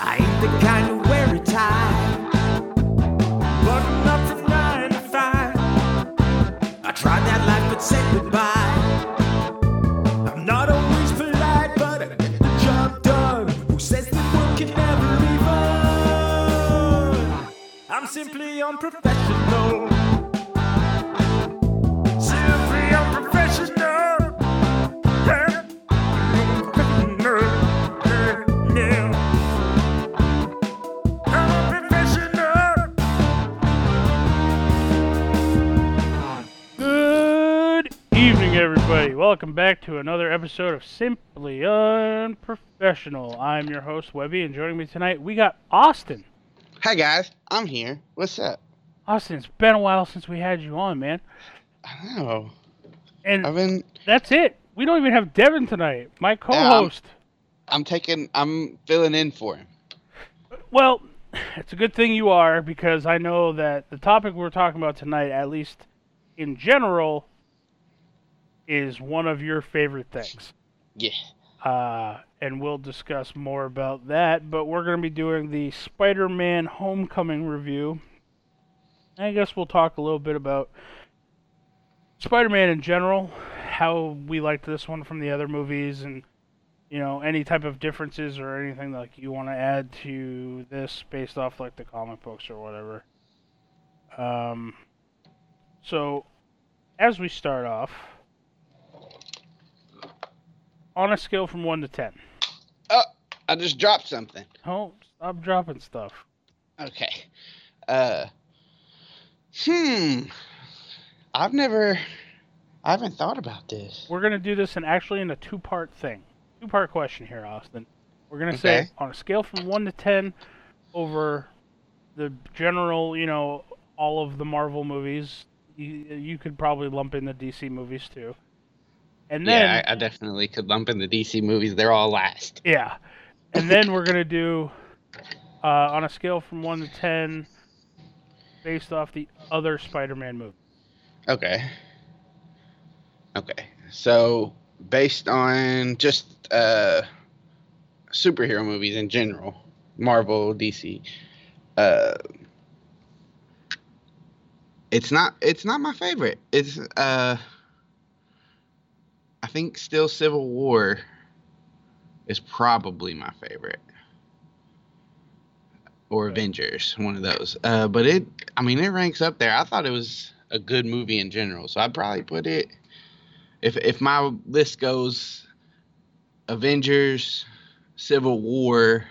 I ain't the kind to wear a tie, but not from 9 to 5. I tried that life but said goodbye. I'm not always polite, but I get the job done. Who says that work can never be fun? I'm simply unprofessional. Simply unprofessional. Yeah. Good evening, everybody. Welcome back to another episode of Simply Unprofessional. I'm your host, Webby, and joining me tonight, we got Austin. Hi guys, I'm here. What's up? Austin, it's been a while since we had you on, man. I know. And that's it. We don't even have Devin tonight, my co-host. I'm filling in for him. Well, it's a good thing you are, because I know that the topic we're talking about tonight, at least in general, is one of your favorite things. Yeah. And we'll discuss more about that, but we're going to be doing the Spider-Man Homecoming review. I guess we'll talk a little bit about Spider-Man in general, how we liked this one from the other movies, and, you know, any type of differences or anything like you want to add to this based off like the comic books or whatever. So, as we start off, on a scale from 1 to 10. Oh, I just dropped something. Oh, stop dropping stuff. Okay. I haven't thought about this. We're going to do this in a two-part thing. Two-part question here, Austin. We're going to say, on a scale from 1 to 10, over the general, you know, all of the Marvel movies, you could probably lump in the DC movies too. And then, yeah, I definitely could lump in the DC movies. They're all last. Yeah. And then we're going to do, on a scale from 1 to 10, based off the other Spider-Man movie. Okay. So, based on just superhero movies in general, Marvel, DC, it's not my favorite. It's I think still Civil War is probably my favorite. Or Avengers, one of those. But it ranks up there. I thought it was a good movie in general, so I'd probably put it, if my list goes Avengers, Civil War,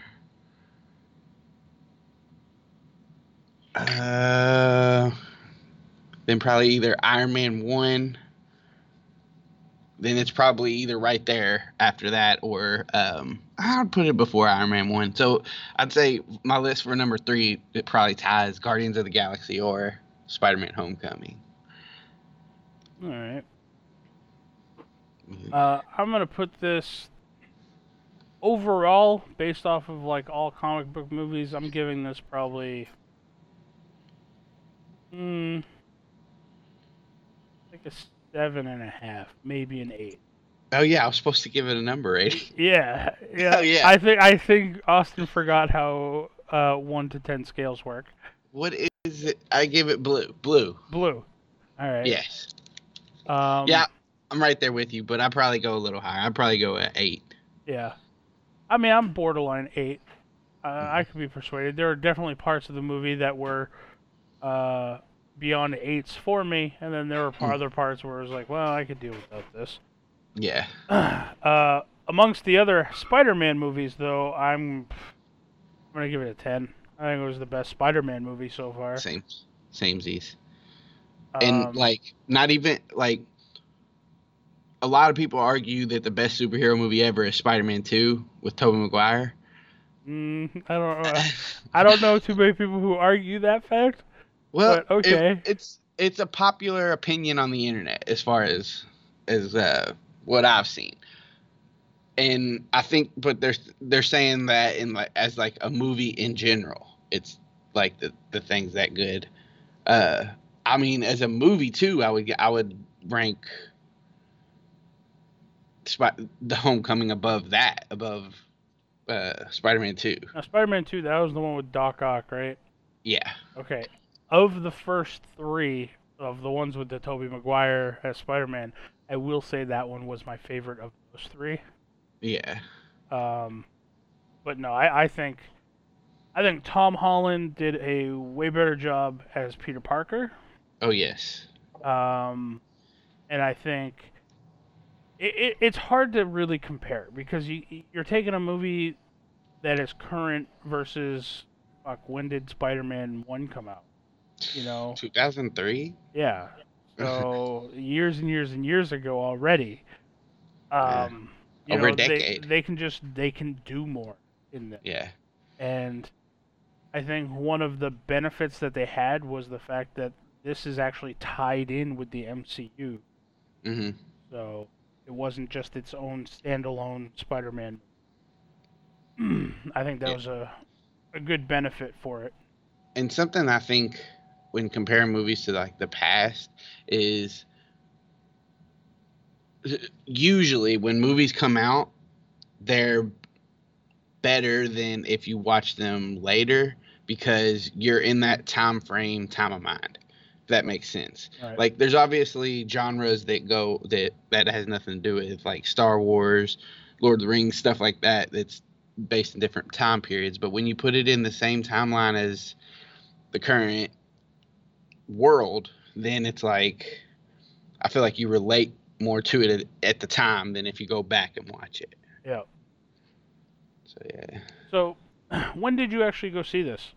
then probably either Iron Man 1, then it's probably either right there after that, or I would put it before Iron Man 1. So I'd say my list for number 3, it probably ties Guardians of the Galaxy or Spider-Man Homecoming. All right. I'm going to put this overall, based off of like all comic book movies, I'm giving this probably like a 7.5, maybe an 8. Oh yeah, I was supposed to give it a number 8. Yeah. Oh, yeah. I think Austin forgot how 1 to 10 scales work. What is it? I give it blue. Blue. All right. Yes. Yeah, I'm right there with you, but I'd probably go a little higher. I'd probably go at 8. Yeah. I mean, I'm borderline 8. I could be persuaded. There are definitely parts of the movie that were beyond 8s for me, and then there were other parts where it was like, well, I could deal without this. Yeah. Amongst the other Spider-Man movies, though, I'm going to give it a 10. I think it was the best Spider-Man movie so far. Samesies. And, not even, a lot of people argue that the best superhero movie ever is Spider-Man 2 with Tobey Maguire. I don't know too many people who argue that fact. Well, but okay. It's a popular opinion on the internet as far as what I've seen. And I think, but they're saying that as a movie in general, it's like the thing's that good. I mean, as a movie too, I would rank the Homecoming above Spider-Man 2. Now, Spider-Man 2, that was the one with Doc Ock, right? Yeah. Okay. Of the first three of the ones with the Tobey Maguire as Spider-Man, I will say that one was my favorite of those three. Yeah. But no, I think Tom Holland did a way better job as Peter Parker. Oh yes. And I think it's hard to really compare because you're taking a movie that is current versus when did Spider-Man 1 come out? 2003. Yeah. So years and years and years ago already. Over a decade. They can do more in this. Yeah. And I think one of the benefits that they had was the fact that this is actually tied in with the MCU. Mm-hmm. So it wasn't just its own standalone Spider-Man. I think that was a good benefit for it. And something I think when comparing movies to like the past is usually when movies come out, they're better than if you watch them later because you're in that time of mind. If that makes sense. Right. Like there's obviously genres that has nothing to do with like Star Wars, Lord of the Rings, stuff like that. That's based in different time periods. But when you put it in the same timeline as the current world, then it's like I feel like you relate more to it at the time than if you go back and watch it. Yeah. So yeah. So when did you actually go see this?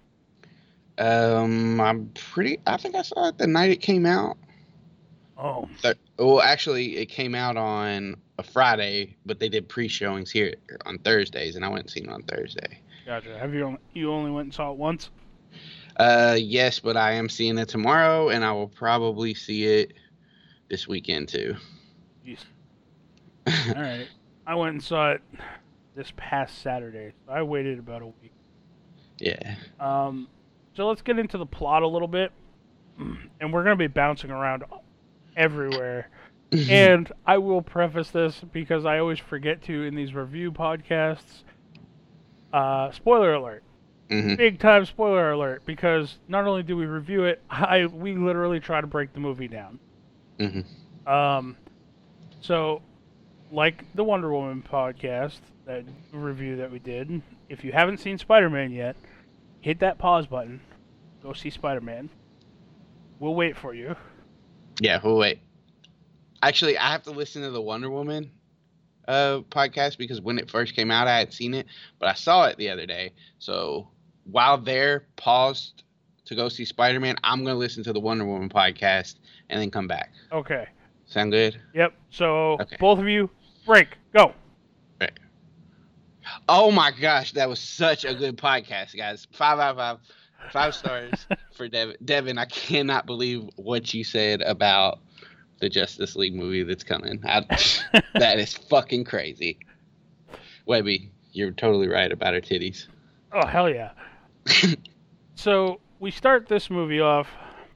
I think I saw it the night it came out. Oh. Well, actually, it came out on a Friday, but they did pre-showings here on Thursdays, and I went and seen it on Thursday. Gotcha. Have you only went and saw it once? Yes, but I am seeing it tomorrow, and I will probably see it this weekend too. Jeez. All right. I went and saw it this past Saturday. So I waited about a week. Yeah. So let's get into the plot a little bit, and we're gonna be bouncing around everywhere. And I will preface this because I always forget to in these review podcasts. Spoiler alert. Mm-hmm. Big time spoiler alert, because not only do we review it, we literally try to break the movie down. Mm-hmm. So, like the Wonder Woman podcast, that review that we did, if you haven't seen Spider-Man yet, hit that pause button, go see Spider-Man. We'll wait for you. Yeah, we'll wait. Actually, I have to listen to the Wonder Woman podcast because when it first came out, I had seen it, but I saw it the other day. So while they're paused to go see Spider-Man, I'm going to listen to the Wonder Woman podcast and then come back. Okay. Sound good? Yep. So Both of you, break. Go. Right. Oh my gosh, that was such a good podcast, guys. 5 out of 5. 5 stars for Devin. Devin, I cannot believe what you said about the Justice League movie that's coming. That is fucking crazy. Webby, you're totally right about her titties. Oh, hell yeah. So, we start this movie off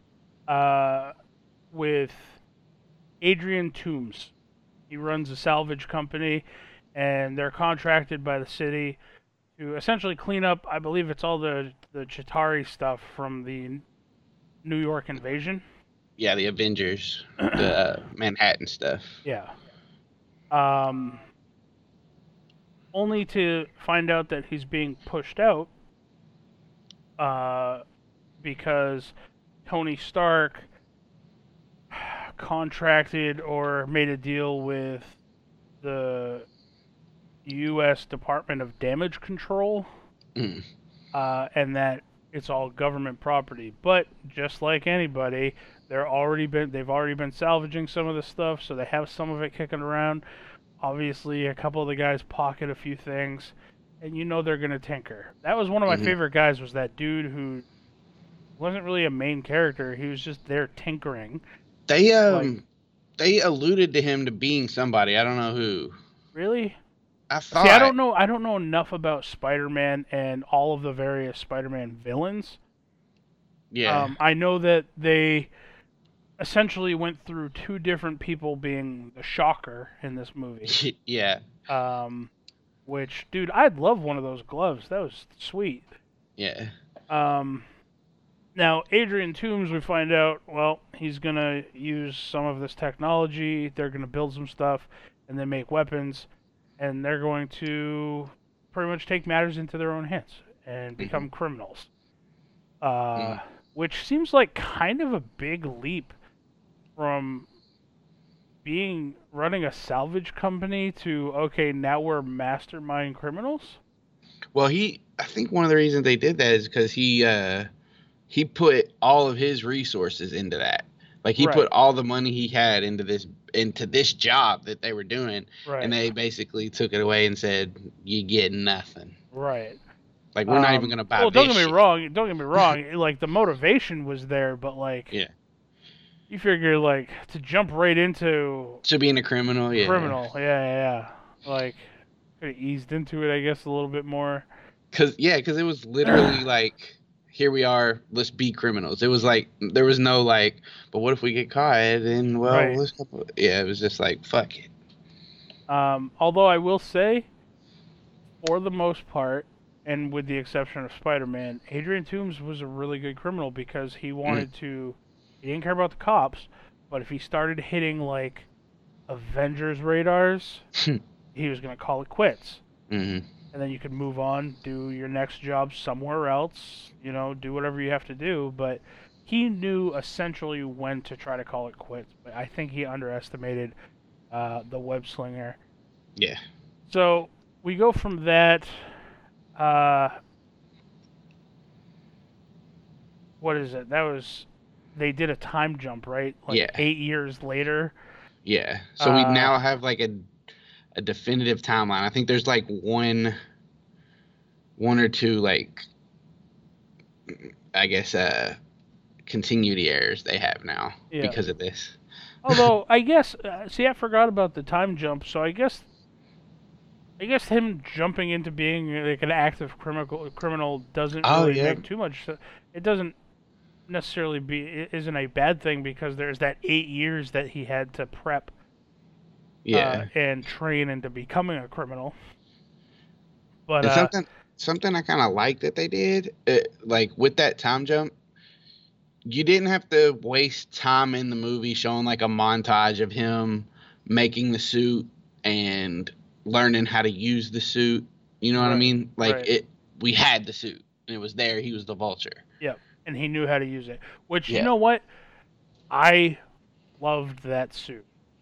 with Adrian Toomes. He runs a salvage company, and they're contracted by the city to essentially clean up, I believe it's all the Chitauri stuff from the New York invasion. Yeah, the Avengers, the Manhattan stuff. Yeah. Only to find out that he's being pushed out because Tony Stark contracted or made a deal with the U.S. Department of Damage Control, and that it's all government property. But just like anybody, they've already been salvaging some of the stuff, so they have some of it kicking around. Obviously, a couple of the guys pocket a few things, and they're gonna tinker. That was one of my favorite guys. Was that dude who wasn't really a main character? He was just there tinkering. They alluded to him to being somebody. I don't know who. Really? I thought. See, I don't know enough about Spider-Man and all of the various Spider-Man villains. Yeah. I know that they essentially went through two different people being the Shocker in this movie. Yeah. which, dude, I'd love one of those gloves. That was sweet. Yeah. Now, Adrian Toomes, we find out, well, he's going to use some of this technology. They're going to build some stuff and then make weapons. And they're going to pretty much take matters into their own hands and become criminals. Which seems like kind of a big leap from running a salvage company to, okay, now we're mastermind criminals? Well, I think one of the reasons they did that is because he put all of his resources into that. Like he put all the money he had into this job that they were doing, and they basically took it away and said, "You get nothing." Right. Like we're not even gonna buy. Well, don't get me wrong. Like the motivation was there, but like, you figure like to jump right into being a criminal, yeah. Like could have eased into it, I guess, a little bit more. Because it was literally like, here we are, let's be criminals. It was like, there was no like, but what if we get caught? And it was just like, fuck it. Although I will say, for the most part, and with the exception of Spider-Man, Adrian Toomes was a really good criminal because he wanted to, he didn't care about the cops, but if he started hitting like Avengers radars, he was going to call it quits. And then you could move on, do your next job somewhere else, do whatever you have to do. But he knew essentially when to try to call it quits. But I think he underestimated the web slinger. Yeah. So we go from that. What is it? They did a time jump, right? Like 8 years later. Yeah. So we now have like a definitive timeline. I think there's like one or two, like, I guess, continuity errors they have now because of this. Although, I guess, I forgot about the time jump, so I guess him jumping into being like an active criminal doesn't really make too much. It doesn't necessarily isn't a bad thing because there's that 8 years that he had to prep. And train into becoming a criminal. But something I kind of like that they did, like with that time jump, you didn't have to waste time in the movie showing like a montage of him making the suit and learning how to use the suit. You know what I mean? Like we had the suit and it was there. He was the Vulture. Yep, and he knew how to use it. Which you know what? I loved that suit.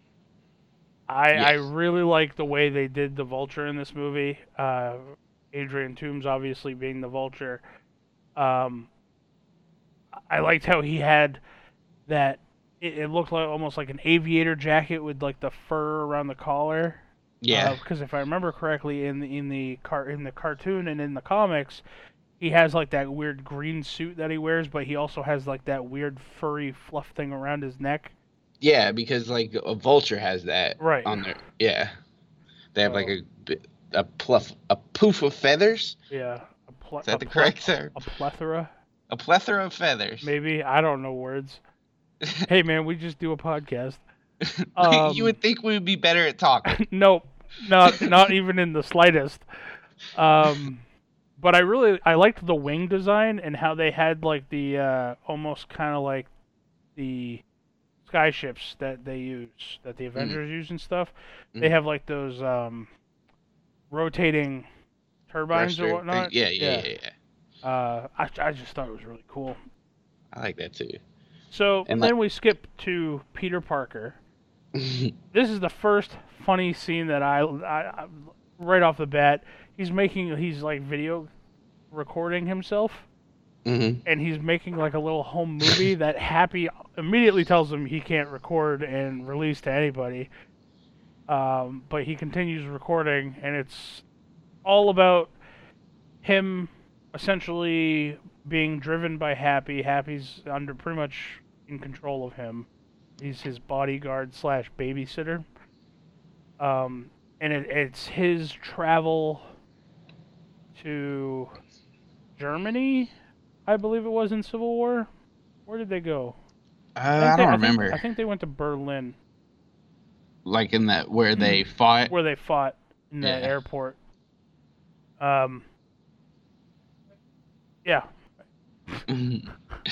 I really like the way they did the Vulture in this movie. Adrian Toomes obviously being the Vulture. I liked how he had that. It looked like almost like an aviator jacket with like the fur around the collar. Yeah. Because if I remember correctly, in the cartoon and in the comics, he has like that weird green suit that he wears, but he also has like that weird furry fluff thing around his neck. Yeah, because like a Vulture has that on there. Yeah, they have like a poof of feathers. Yeah, is that the correct term? A plethora. A plethora of feathers. Maybe, I don't know words. Hey man, we just do a podcast. You would think we would be better at talking. Nope, not even in the slightest. But I liked the wing design and how they had like the almost kind of like the skyships that they use, that the Avengers use and stuff. They have like those rotating turbines or whatnot. Yeah. I just thought it was really cool. I like that too. So then we skip to Peter Parker. This is the first funny scene that I right off the bat. He's like video recording himself. And he's making like a little home movie that Happy immediately tells him he can't record and release to anybody. But he continues recording, and it's all about him essentially being driven by Happy. Happy's pretty much in control of him. He's his bodyguard / babysitter. And it's his travel to Germany, I believe it was, in Civil War. Where did they go? I don't remember. I think they went to Berlin. Like in that where they fought? Where they fought in that airport. Um, yeah. It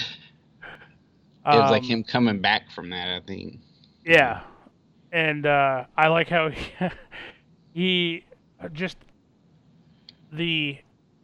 was like Um, him coming back from that, I think. yeah. And I like how he just the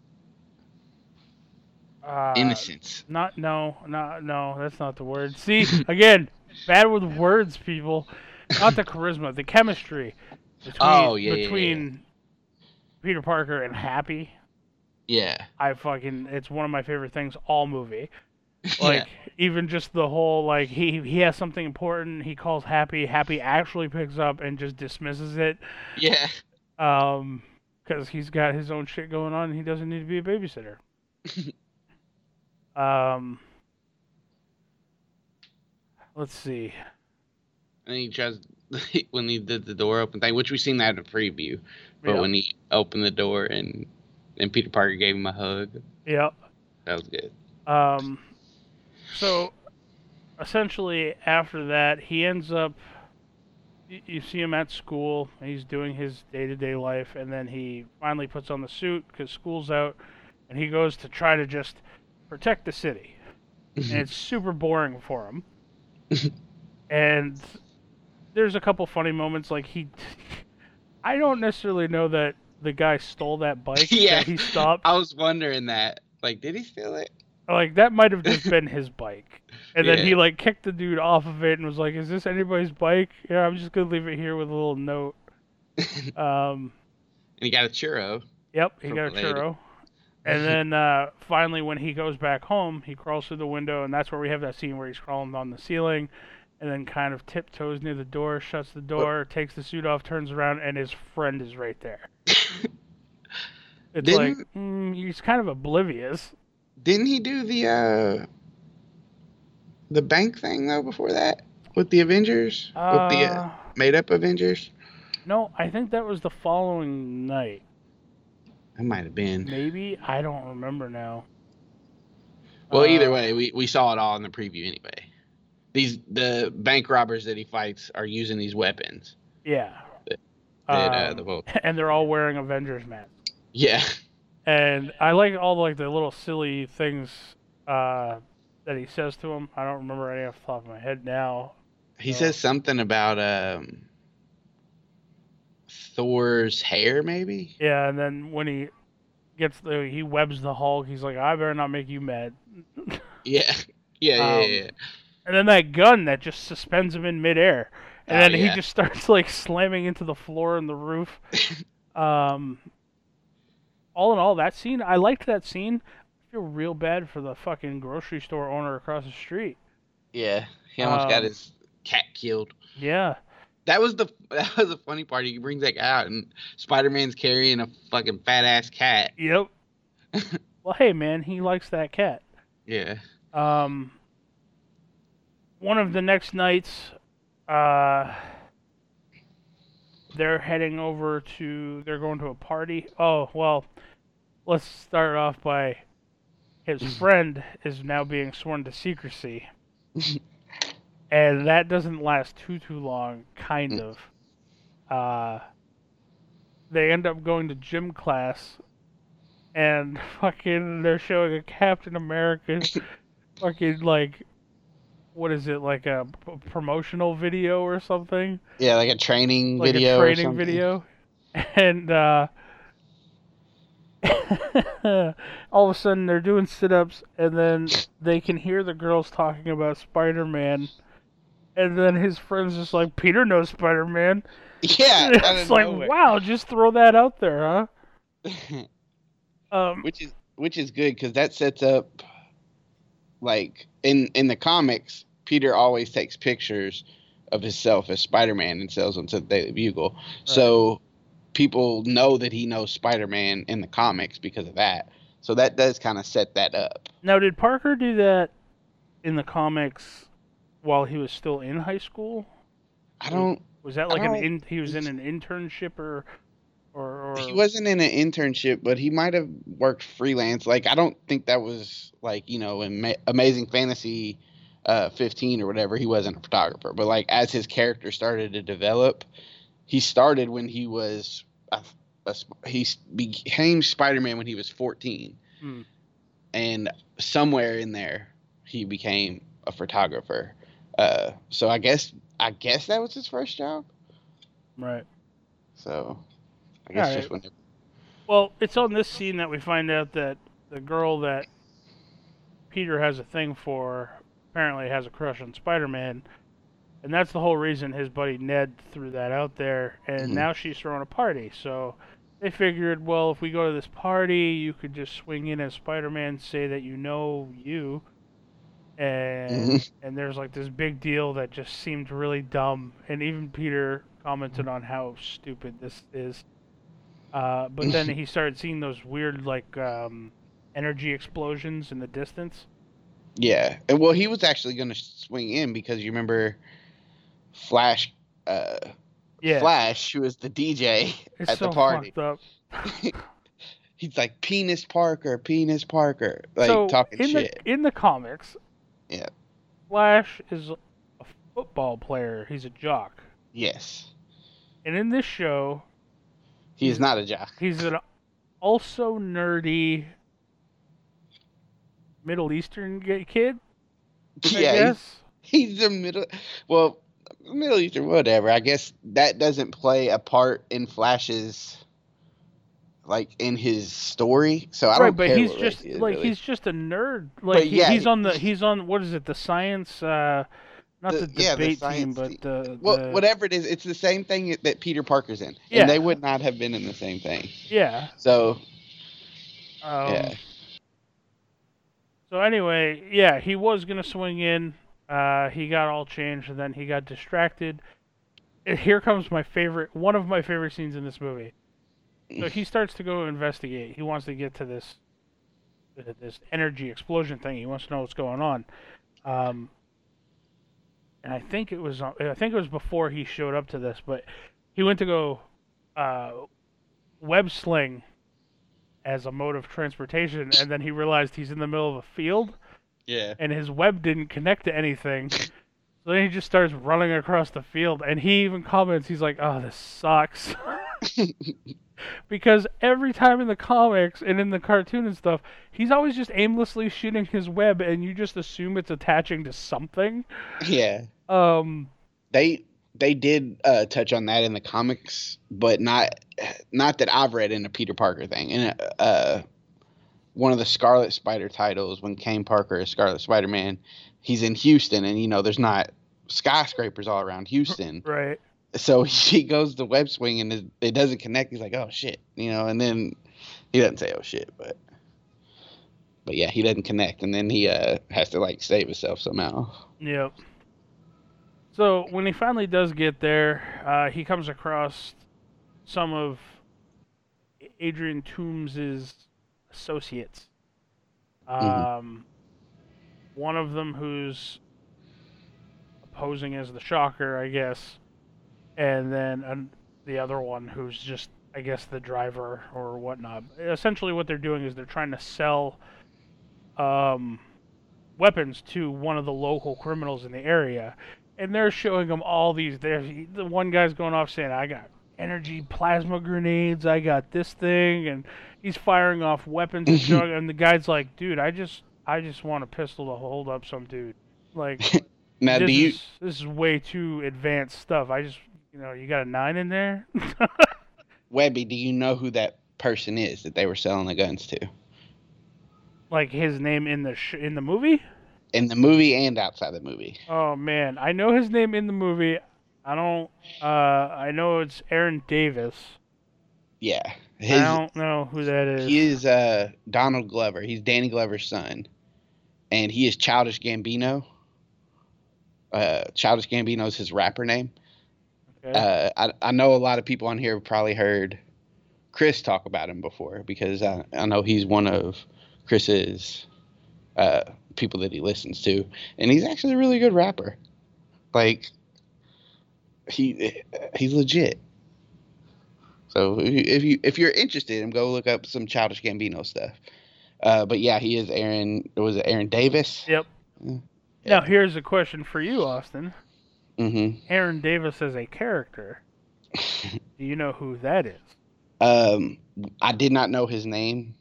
Innocence. not no, that's not the word. See, again, bad with words, people. Not the charisma, the chemistry Oh, yeah, yeah, yeah. between Peter Parker and Happy. Yeah. It's one of my favorite things all movie. Yeah. Like even just the whole like he has something important, he calls Happy, Happy actually picks up and just dismisses it. Yeah. Because he's got his own shit going on and he doesn't need to be a babysitter. Um, let's see. And he tries when he did the door open thing, which we seen that in a preview. But Yep. when he opened the door and Peter Parker gave him a hug, Yep. that was good. So essentially after that, he ends up. You see him at school. He's doing his day-to-day life, and then he finally puts on the suit because school's out, and he goes to try to just protect the city. And it's super boring for him. And there's a couple funny moments, like I don't necessarily know that the guy stole that bike Yeah. that he stopped. I was wondering that. Like, did he steal it? Like that might have just been his bike. And then he Yeah. like kicked the dude off of it and was like, "Is this anybody's bike? Yeah, I'm just gonna leave it here with a little note." And he got a churro. Yep, he From got a the lady. churro. And then finally, when he goes back home, he crawls through the window, and that's where we have that scene where he's crawling on the ceiling, and then kind of tiptoes near the door, shuts the door, takes the suit off, turns around, and his friend is right there. It's like he's kind of oblivious. Didn't he do the bank thing though before that with the Avengers, with the made up Avengers? No, I think that was the following night. That might have been. Maybe I don't remember now. Well, either way, we saw it all in the preview anyway. The bank robbers that he fights are using these weapons. Yeah. The vote. And they're all wearing Avengers masks. Yeah. And I like all like the little silly things that he says to him. I don't remember any off the top of my head now. He says something about Thor's hair, maybe. Yeah, and then when he he webs the Hulk, he's like, "I better not make you mad." Yeah. Yeah. And then that gun that just suspends him in midair, and then he yeah. just starts like slamming into the floor and the roof. All in all, that scene, I liked that scene. I feel real bad for the fucking grocery store owner across the street. Yeah. He almost got his cat killed. Yeah. That was the funny part. He brings that guy out, and Spider-Man's carrying a fucking fat ass cat. Yep. Well, hey man, he likes that cat. Yeah. One of the next nights, they're heading over to. They're going to a party. Oh well, let's start off by his friend is now being sworn to secrecy. And that doesn't last too long, kind of. They end up going to gym class, and fucking they're showing a Captain America fucking like, what is it, like a promotional video or something? Yeah, like a training Like video. a training or something. video, and all of a sudden they're doing sit-ups, and then they can hear the girls talking about Spider-Man. And then his friend's just like, "Peter knows Spider-Man." Yeah, It's like, wow, just throw that out there, huh? Which is good because that sets up, like in the comics, Peter always takes pictures of himself as Spider-Man and sells them to the Daily Bugle. Right. So people know that he knows Spider-Man in the comics because of that. So that does kind of set that up. Now, did Parker do that in the comics while he was still in high school? Was that like he was in an internship or he wasn't in an internship, but he might have worked freelance. Like, I don't think that was like, in Amazing Fantasy 15 or whatever, he wasn't a photographer. But like as his character started to develop, he started when he was became Spider-Man when he was 14, Hmm. and somewhere in there he became a photographer. So I guess that was his first job. Right. So I All guess right. just whenever. Well, it's on this scene that we find out that the girl that Peter has a thing for apparently has a crush on Spider-Man, and that's the whole reason his buddy Ned threw that out there. And Mhm. now she's throwing a party, so they figured, well, if we go to this party, you could just swing in as Spider-Man, say that you know you, and there's like this big deal that just seemed really dumb, and even Peter commented on how stupid this is. But then he started seeing those weird like energy explosions in the distance. Yeah, and well, he was actually going to swing in because you remember Flash. Yeah, Flash, who was the DJ it's at so the party. fucked up. He's like Penis Parker, like So talking in shit. the comics, Yeah. Flash is a football player. He's a jock, Yes. and in this show, He is not a jock. he's an also nerdy Middle Eastern kid. I Yeah, guess. he's the Middle Eastern, whatever. I guess that doesn't play a part in Flash's, like, in his story. So I Right, don't but care he's what just race he is, like really. he's just a nerd. Like But yeah, he's on what is it? The science not the the debate team, science but team. the Whatever it is, it's the same thing that Peter Parker's in, Yeah. and they would not have been in the same thing. yeah. So Yeah. So anyway, yeah, he was gonna swing in. He got all changed, and then he got distracted. And here comes one of my favorite scenes in this movie. So he starts to go investigate. He wants to get to this energy explosion thing. He wants to know what's going on. And I think it was before he showed up to this, but he went to go web sling as a mode of transportation, and then he realized he's in the middle of a field, yeah, and his web didn't connect to anything. So then he just starts running across the field, and he even comments, he's like, "Oh, this sucks." Because every time in the comics and in the cartoon and stuff, he's always just aimlessly shooting his web, and you just assume it's attaching to something. yeah. They did touch on that in the comics, but not that I've read in a Peter Parker thing. And one of the Scarlet Spider titles, when Kane Parker is Scarlet Spider-Man, he's in Houston, and there's not skyscrapers all around Houston. Right. So he goes to web swing and it doesn't connect. He's like, "Oh shit," and then he doesn't say "oh shit," but yeah, he doesn't connect, and then he has to like save himself somehow. Yep. So when he finally does get there, he comes across some of Adrian Toombs' associates. One of them who's posing as the Shocker, I guess, and then the other one who's just, I guess, the driver or whatnot. Essentially, what they're doing is they're trying to sell weapons to one of the local criminals in the area, and they're showing them all these. The one guy's going off saying, "I got energy plasma grenades, I got this thing," and he's firing off weapons and junk, and the guy's like, "Dude, I just want a pistol to hold up some dude. Like, Now, this is way too advanced stuff. I just, you got a 9 in there?" Webby, do you know who that person is that they were selling the guns to? Like his name in the in the movie? In the movie and outside the movie. Oh man, I know his name in the movie. I don't. I know it's Aaron Davis. Yeah, I don't know who that is. He is Donald Glover. He's Danny Glover's son, and he is Childish Gambino. Childish Gambino is his rapper name. Okay. I know a lot of people on here have probably heard Chris talk about him before, because I know he's one of Chris's people that he listens to, and he's actually a really good rapper. Like, he's legit. So if you're interested, go look up some Childish Gambino stuff. But yeah, he is Aaron. Was it Aaron Davis? Yep. Yeah. Now here's a question for you, Austin. Mm-hmm. Aaron Davis as a character. Do you know who that is? Um, I did not know his name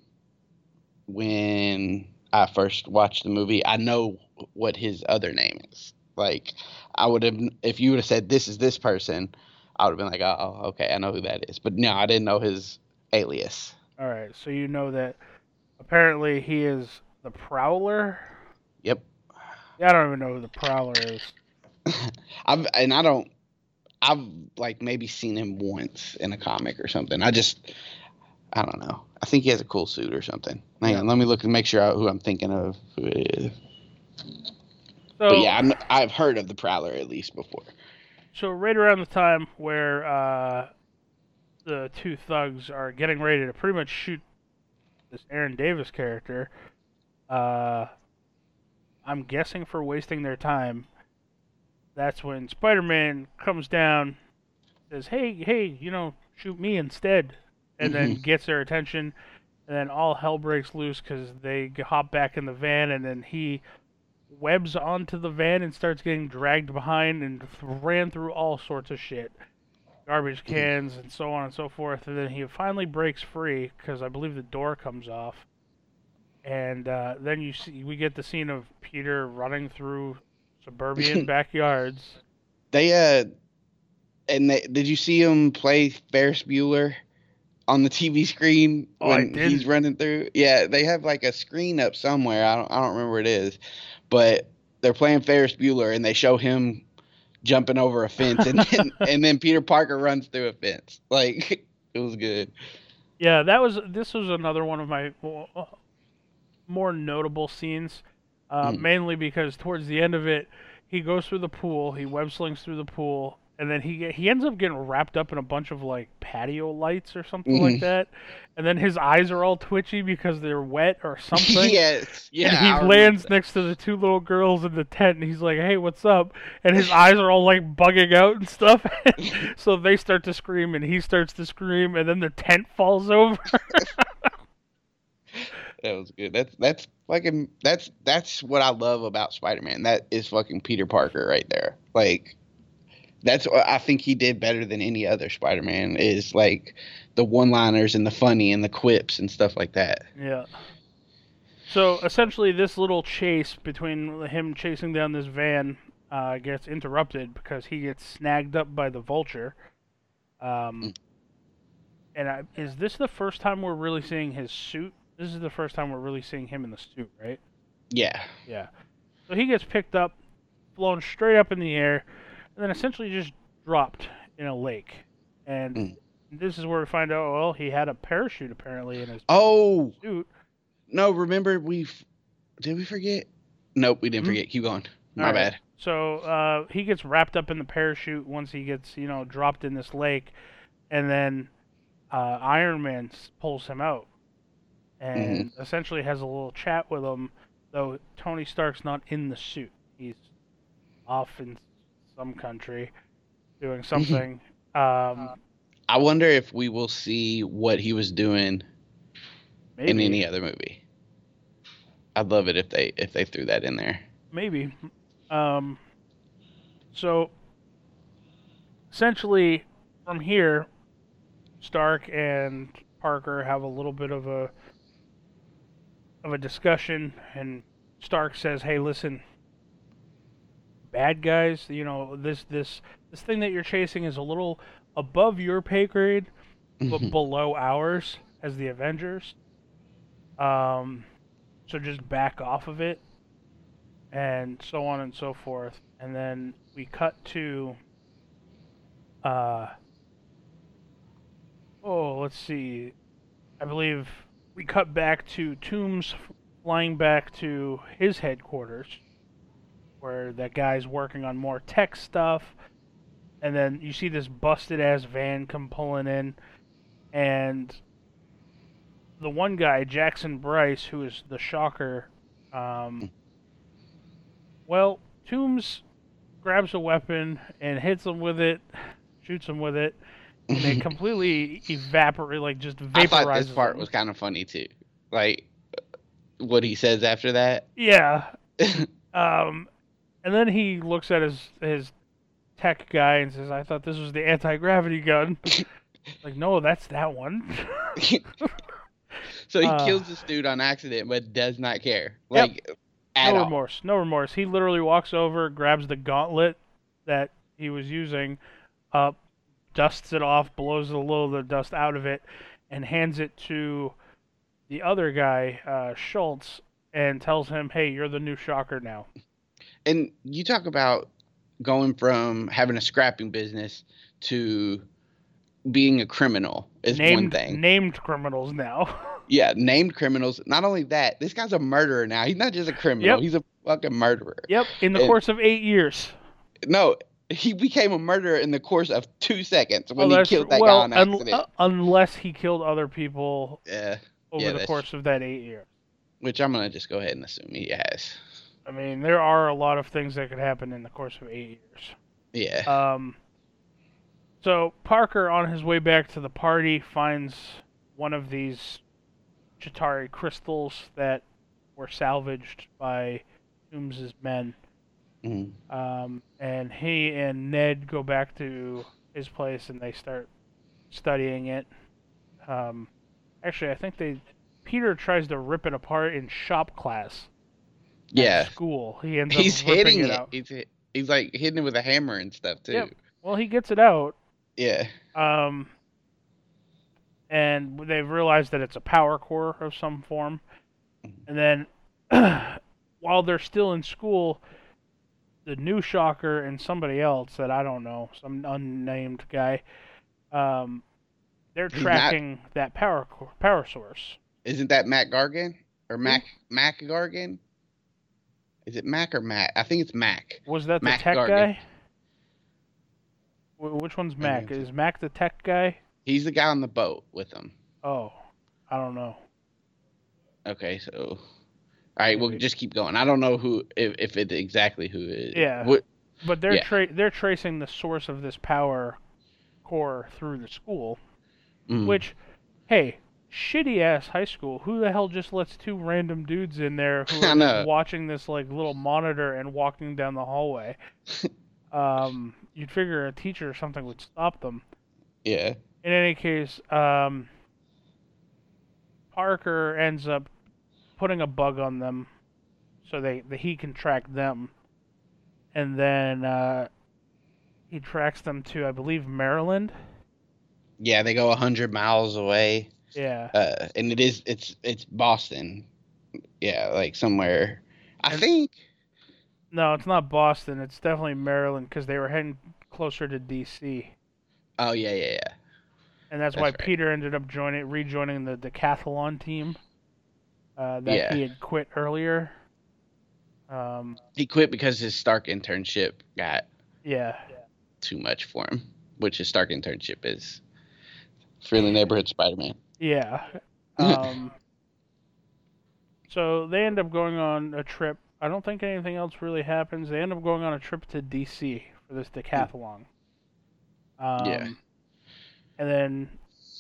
when I first watched the movie. I know what his other name is. Like, I would have, if you would have said this is this person, I would have been like, oh, okay, I know who that is. But no, I didn't know his alias. All right, so you know that apparently he is the Prowler. Yep. Yeah, I don't even know who the Prowler is. I've like maybe seen him once in a comic or something. I don't know. I think he has a cool suit or something. Hang on, let me look and make sure who I'm thinking of. Who it is. So, but yeah, I've heard of the Prowler at least before. So right around the time where the two thugs are getting ready to pretty much shoot this Aaron Davis character, I'm guessing for wasting their time, that's when Spider-Man comes down, says, hey, shoot me instead, and then gets their attention, and then all hell breaks loose because they hop back in the van, and then he webs onto the van and starts getting dragged behind and ran through all sorts of shit. Garbage cans and so on and so forth, and then he finally breaks free because I believe the door comes off. And then we get the scene of Peter running through suburban backyards. Did you see him play Ferris Bueller on the TV screen when he's running through? Yeah, they have like a screen up somewhere. I don't remember what it is, but they're playing Ferris Bueller and they show him jumping over a fence, and then Peter Parker runs through a fence. Like, it was good. Yeah, this was another one of my more notable scenes, mainly because towards the end of it, he goes through the pool, he web slings through the pool, and then he ends up getting wrapped up in a bunch of like patio lights or something like that, and then his eyes are all twitchy because they're wet or something. Yes, yeah. And he lands next to the two little girls in the tent, and he's like, "Hey, what's up?" And his eyes are all like bugging out and stuff. So they start to scream, and he starts to scream, and then the tent falls over. That was good. That's what I love about Spider-Man. That is fucking Peter Parker right there. Like, that's what I think he did better than any other Spider-Man, is like the one-liners and the funny and the quips and stuff like that. Yeah. So essentially, this little chase between him chasing down this van gets interrupted because he gets snagged up by the Vulture. Is this the first time we're really seeing his suit? This is the first time we're really seeing him in the suit, right? Yeah. Yeah. So he gets picked up, flown straight up in the air, and then essentially just dropped in a lake. And this is where we find out, well, he had a parachute apparently in his suit. No, remember did we forget? Nope, we didn't forget. Keep going. My bad. So he gets wrapped up in the parachute once he gets, dropped in this lake, and then Iron Man pulls him out and essentially has a little chat with him, though Tony Stark's not in the suit. He's off in some country doing something. I wonder if we will see what he was doing in any other movie. I'd love it if they threw that in there. Maybe. So essentially from here, Stark and Parker have a little bit of a discussion, and Stark says, "Hey, listen, bad guys, this thing that you're chasing is a little above your pay grade, but below ours as the Avengers. So just back off of it," and so on and so forth. And then we cut to let's see. I believe we cut back to Toomes flying back to his headquarters, where that guy's working on more tech stuff. And then you see this busted-ass van come pulling in, and the one guy, Jackson Bryce, who is the Shocker, Toomes grabs a weapon and hits him with it, shoots him with it, and it completely just vaporizes. I thought this part was kind of funny too, like what he says after that. Yeah. And then he looks at his tech guy and says, "I thought this was the anti-gravity gun." Like, no, that's that one. So he Uh, kills this dude on accident, but does not care, yep. like at No all. remorse. No remorse. He literally walks over, grabs the gauntlet that he was using, up, dusts it off, blows a little of the dust out of it, and hands it to the other guy, Schultz, and tells him, "Hey, you're the new Shocker now." And you talk about going from having a scrapping business to being a criminal is one thing. Named criminals now. Yeah, named criminals. Not only that, this guy's a murderer now. He's not just a criminal. Yep. He's a fucking murderer. Yep. In the And- course of 8 years. No, he became a murderer in the course of 2 seconds when he that's- killed that guy well, on accident. unless he killed other people Yeah, over Yeah, the that's course of that 8 years. which I'm gonna just go ahead and assume he has. I mean, there are a lot of things that could happen in the course of 8 years. Yeah. So Parker, on his way back to the party, finds one of these Chitauri crystals that were salvaged by Toombs' men. Mhm. And he and Ned go back to his place and they start studying it. Actually, I think Peter tries to rip it apart in shop class. At Yeah. school. He ends He's up ripping hitting it it. out. He's like hitting it with a hammer and stuff too. Yep. Well, he gets it out. Yeah. And they've realized that it's a power core of some form. And then, while they're still in school, the new Shocker and somebody else that I don't know, some unnamed guy, they're He's tracking that power source. Isn't that Mac Gargan or Mac Gargan? Is it Mac or Mac? I think it's Mac. Was that the Mac tech Gargan. guy? Which one's Mac? think so. Is Mac the tech guy? He's the guy on the boat with him. Oh, I don't know. Okay, so all right, we'll Maybe. just keep going. I don't know who if it's exactly who it is. Yeah. What, But they're Yeah. they're tracing the source of this power core through the school, mm, which, hey, shitty ass high school. Who the hell just lets two random dudes in there who I are know. just watching this like little monitor and walking down the hallway? You'd figure a teacher or something would stop them. yeah. In any case, Parker ends up putting a bug on them so that he can track them. And then he tracks them to, I believe, Maryland. Yeah, they go 100 miles away. Yeah. And it's Boston. Yeah, like somewhere. I And- think No, it's not Boston. It's definitely Maryland because they were heading closer to D.C. Oh yeah. And that's That's why right. Peter ended up rejoining the decathlon team that Yeah. he had quit earlier. He quit because his Stark internship got Yeah. too much for him, which his Stark internship is Friendly Neighborhood Spider-Man. Yeah. So they end up going on a trip. I don't think anything else really happens. They end up going on a trip to D.C. for this decathlon. Yeah. And then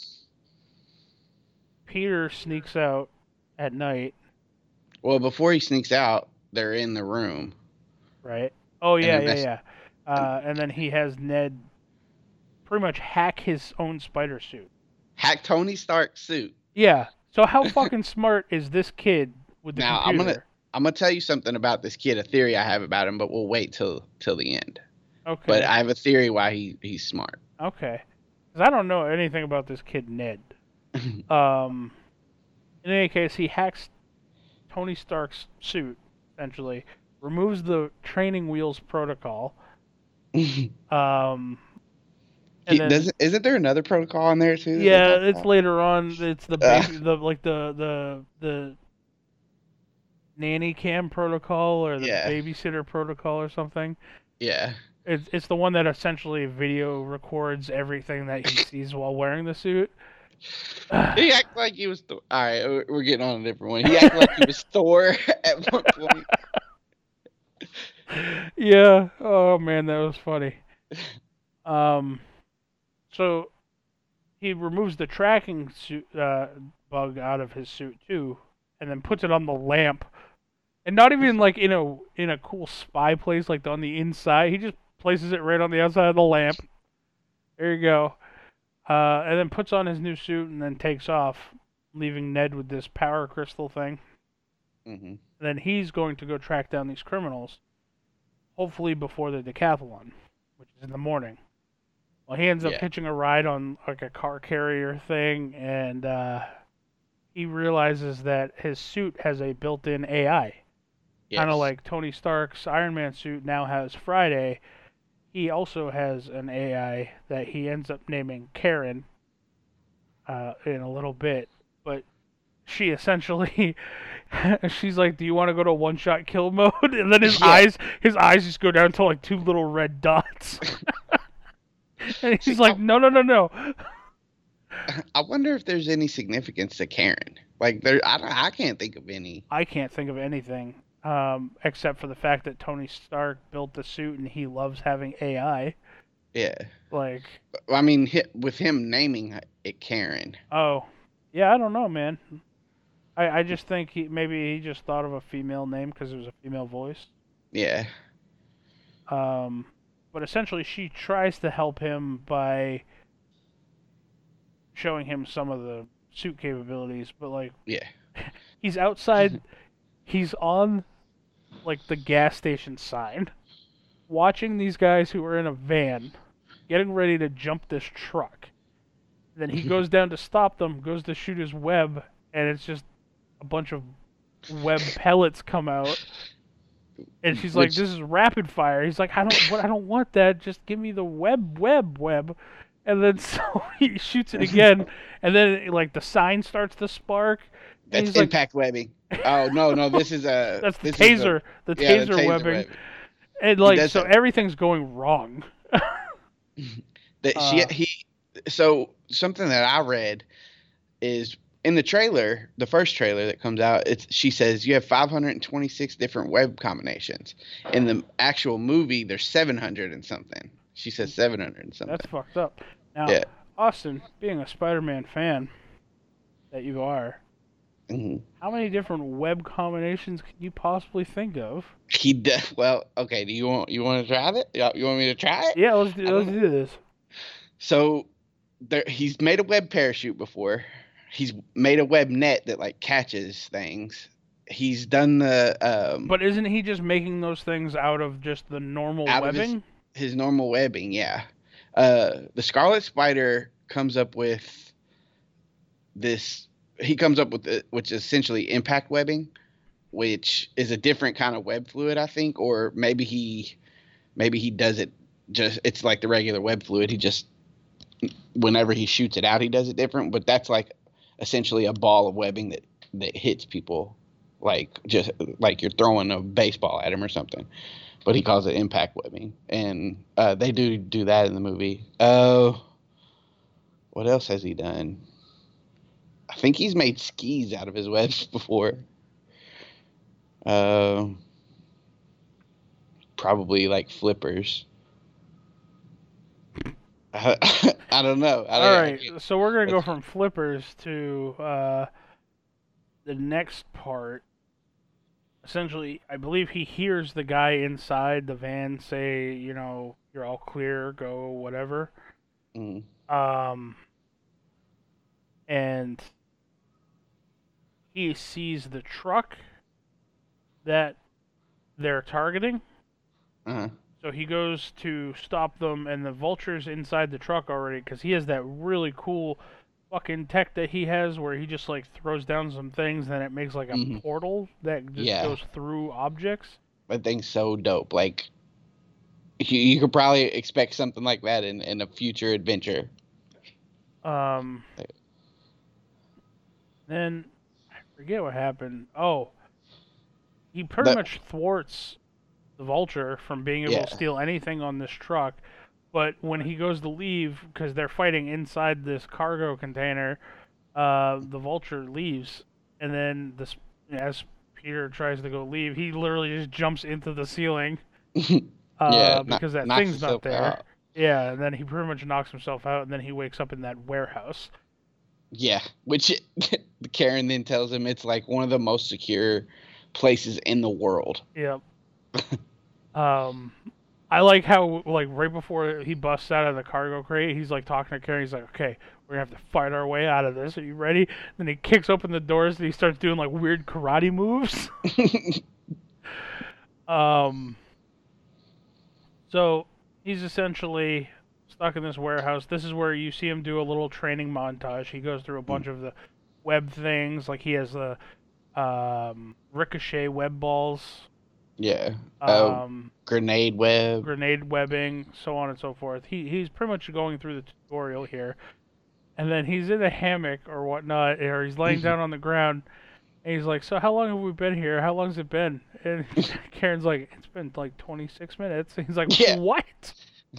Peter sneaks out at night, Well, before he sneaks out, they're in the room. right? Oh, And yeah, then yeah, yeah. And then he has Ned pretty much hack his own spider suit. Hack Tony Stark's suit. Yeah. So how fucking smart is this kid with the Now, I'm computer? I'm gonna tell you something about this kid, a theory I have about him, but we'll wait till the end. Okay. But I have a theory why he's smart. Okay. Because I don't know anything about this kid, Ned. In any case, he hacks Tony Stark's suit, essentially, removes the training wheels protocol. And then, Isn't there another protocol in there too? that they yeah, talk it's about? later on. It's the the nanny cam protocol or the Yeah. babysitter protocol or something. Yeah. It's the one that essentially video records everything that he sees while wearing the suit. He acted like he was Thor. All right, we're getting on a different one. He acted like he was Thor at one point. Yeah. Oh man, that was funny. So he removes the tracking suit bug out of his suit too, and then puts it on the lamp, and not even like in a cool spy place like on the inside. He just places it right on the outside of the lamp. There you go. And then puts on his new suit and then takes off, leaving Ned with this power crystal thing. Hmm. Then he's going to go track down these criminals, hopefully before the decathlon, which is in the morning. Well, he ends up Yeah. hitching a ride on like a car carrier thing, and he realizes that his suit has a built-in AI, kind of Yes. like Tony Stark's Iron Man suit now has Friday. He also has an AI that he ends up naming Karen in a little bit, but she essentially she's like, "Do you want to go to one-shot kill mode?" And then Yeah. his eyes just go down to like two little red dots, and he's See, like, "No, no, no, no." I wonder if there's any significance to Karen. Like there, I can't think of any. I can't think of anything except for the fact that Tony Stark built the suit and he loves having AI. Yeah. Like, I mean, with him naming it Karen. oh, yeah, I don't know, man. I just think maybe he just thought of a female name because it was a female voice. Yeah. But essentially, she tries to help him by showing him some of the suit capabilities. But like, Yeah. he's outside, he's on like the gas station sign, watching these guys who are in a van, getting ready to jump this truck. Then he goes down to stop them, goes to shoot his web, and it's just a bunch of web pellets come out. And she's like, "This is rapid fire." He's like, I don't want that. Just give me the web." And then so he shoots it again, and then like the sign starts to spark. And That's he's impact webbing. Oh no, this is a. that's the this is taser, the yeah, taser webbing, webbing. and He like does so that. everything's going wrong. That he. So something that I read is in the trailer, the first trailer that comes out. She says you have 526 different web combinations. In the actual movie, there's 700 and something. She says 700 and something. That's fucked up. Now, Yeah. Austin, being a Spider-Man fan that you are, Hmm. how many different web combinations can you possibly think of? He does. Well, okay. Do you want to try it? You want me to try it? Yeah, let's do this. So he's made a web parachute before. He's made a web net that like catches things. He's done the But isn't he just making those things out of just the normal out of webbing? his normal webbing, yeah. The Scarlet Spider comes up with this. He comes up with which is essentially impact webbing, which is a different kind of web fluid, I think, or maybe he does it just. It's like the regular web fluid. He just whenever he shoots it out, he does it different. But that's like essentially a ball of webbing that hits people, like just like you're throwing a baseball at him or something. But he calls it impact webbing, and they do that in the movie. What else has he done? I think he's made skis out of his webs before. Probably like flippers. I don't know. All right, so we're gonna go from flippers to the next part. Essentially, I believe he hears the guy inside the van say, "You know, you're all clear, go, whatever." Mm. And he sees the truck that they're targeting. Uh-huh. So he goes to stop them, and the Vulture's inside the truck already because he has that really cool fucking tech that he has where he just like throws down some things and it makes like a Mhm. portal that just Yeah. goes through objects. That thing's so dope. Like you could probably expect something like that in a future adventure. Then I forget what happened. Oh, he pretty much thwarts the Vulture from being able to steal anything on this truck. But when he goes to leave, because they're fighting inside this cargo container, the Vulture leaves, and then as Peter tries to go leave, he literally just jumps into the ceiling. Because that thing's not there. Out. Yeah, and then he pretty much knocks himself out, and then he wakes up in that warehouse. Yeah, which Karen then tells him it's like one of the most secure places in the world. Yep. I like how, like, right before he busts out of the cargo crate, he's, like, talking to Karen. He's like, okay, we're going to have to fight our way out of this. Are you ready? Then he kicks open the doors and he starts doing, like, weird karate moves. So he's essentially stuck in this warehouse. This is where you see him do a little training montage. He goes through a bunch of the web things. Like, he has the ricochet web balls. Yeah. Um, Grenade web. Grenade webbing, so on and so forth. He's pretty much going through the tutorial here, and then he's in a hammock or whatnot, or he's laying down on the ground, and he's like, "So how long have we been here? How long's it been?" And Karen's like, "It's been like 26 minutes." And he's like, Yeah. "What?"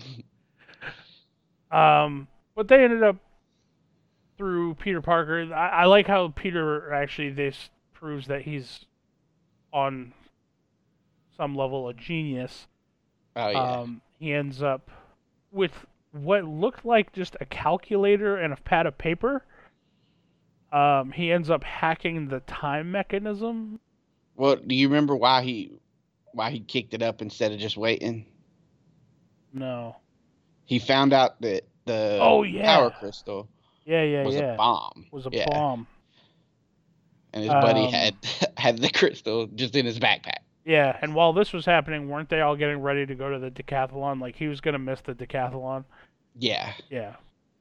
But they ended up through Peter Parker. I like how Peter actually this proves that he's on some level a genius. Oh yeah. He ends up with what looked like just a calculator and a pad of paper. He ends up hacking the time mechanism. Well, do you remember why he kicked it up instead of just waiting? No. He found out that the power crystal Yeah. was a bomb. Was a bomb. And his buddy had the crystal just in his backpack. Yeah, and while this was happening, weren't they all getting ready to go to the decathlon? Like, he was going to miss the decathlon. Yeah. Yeah.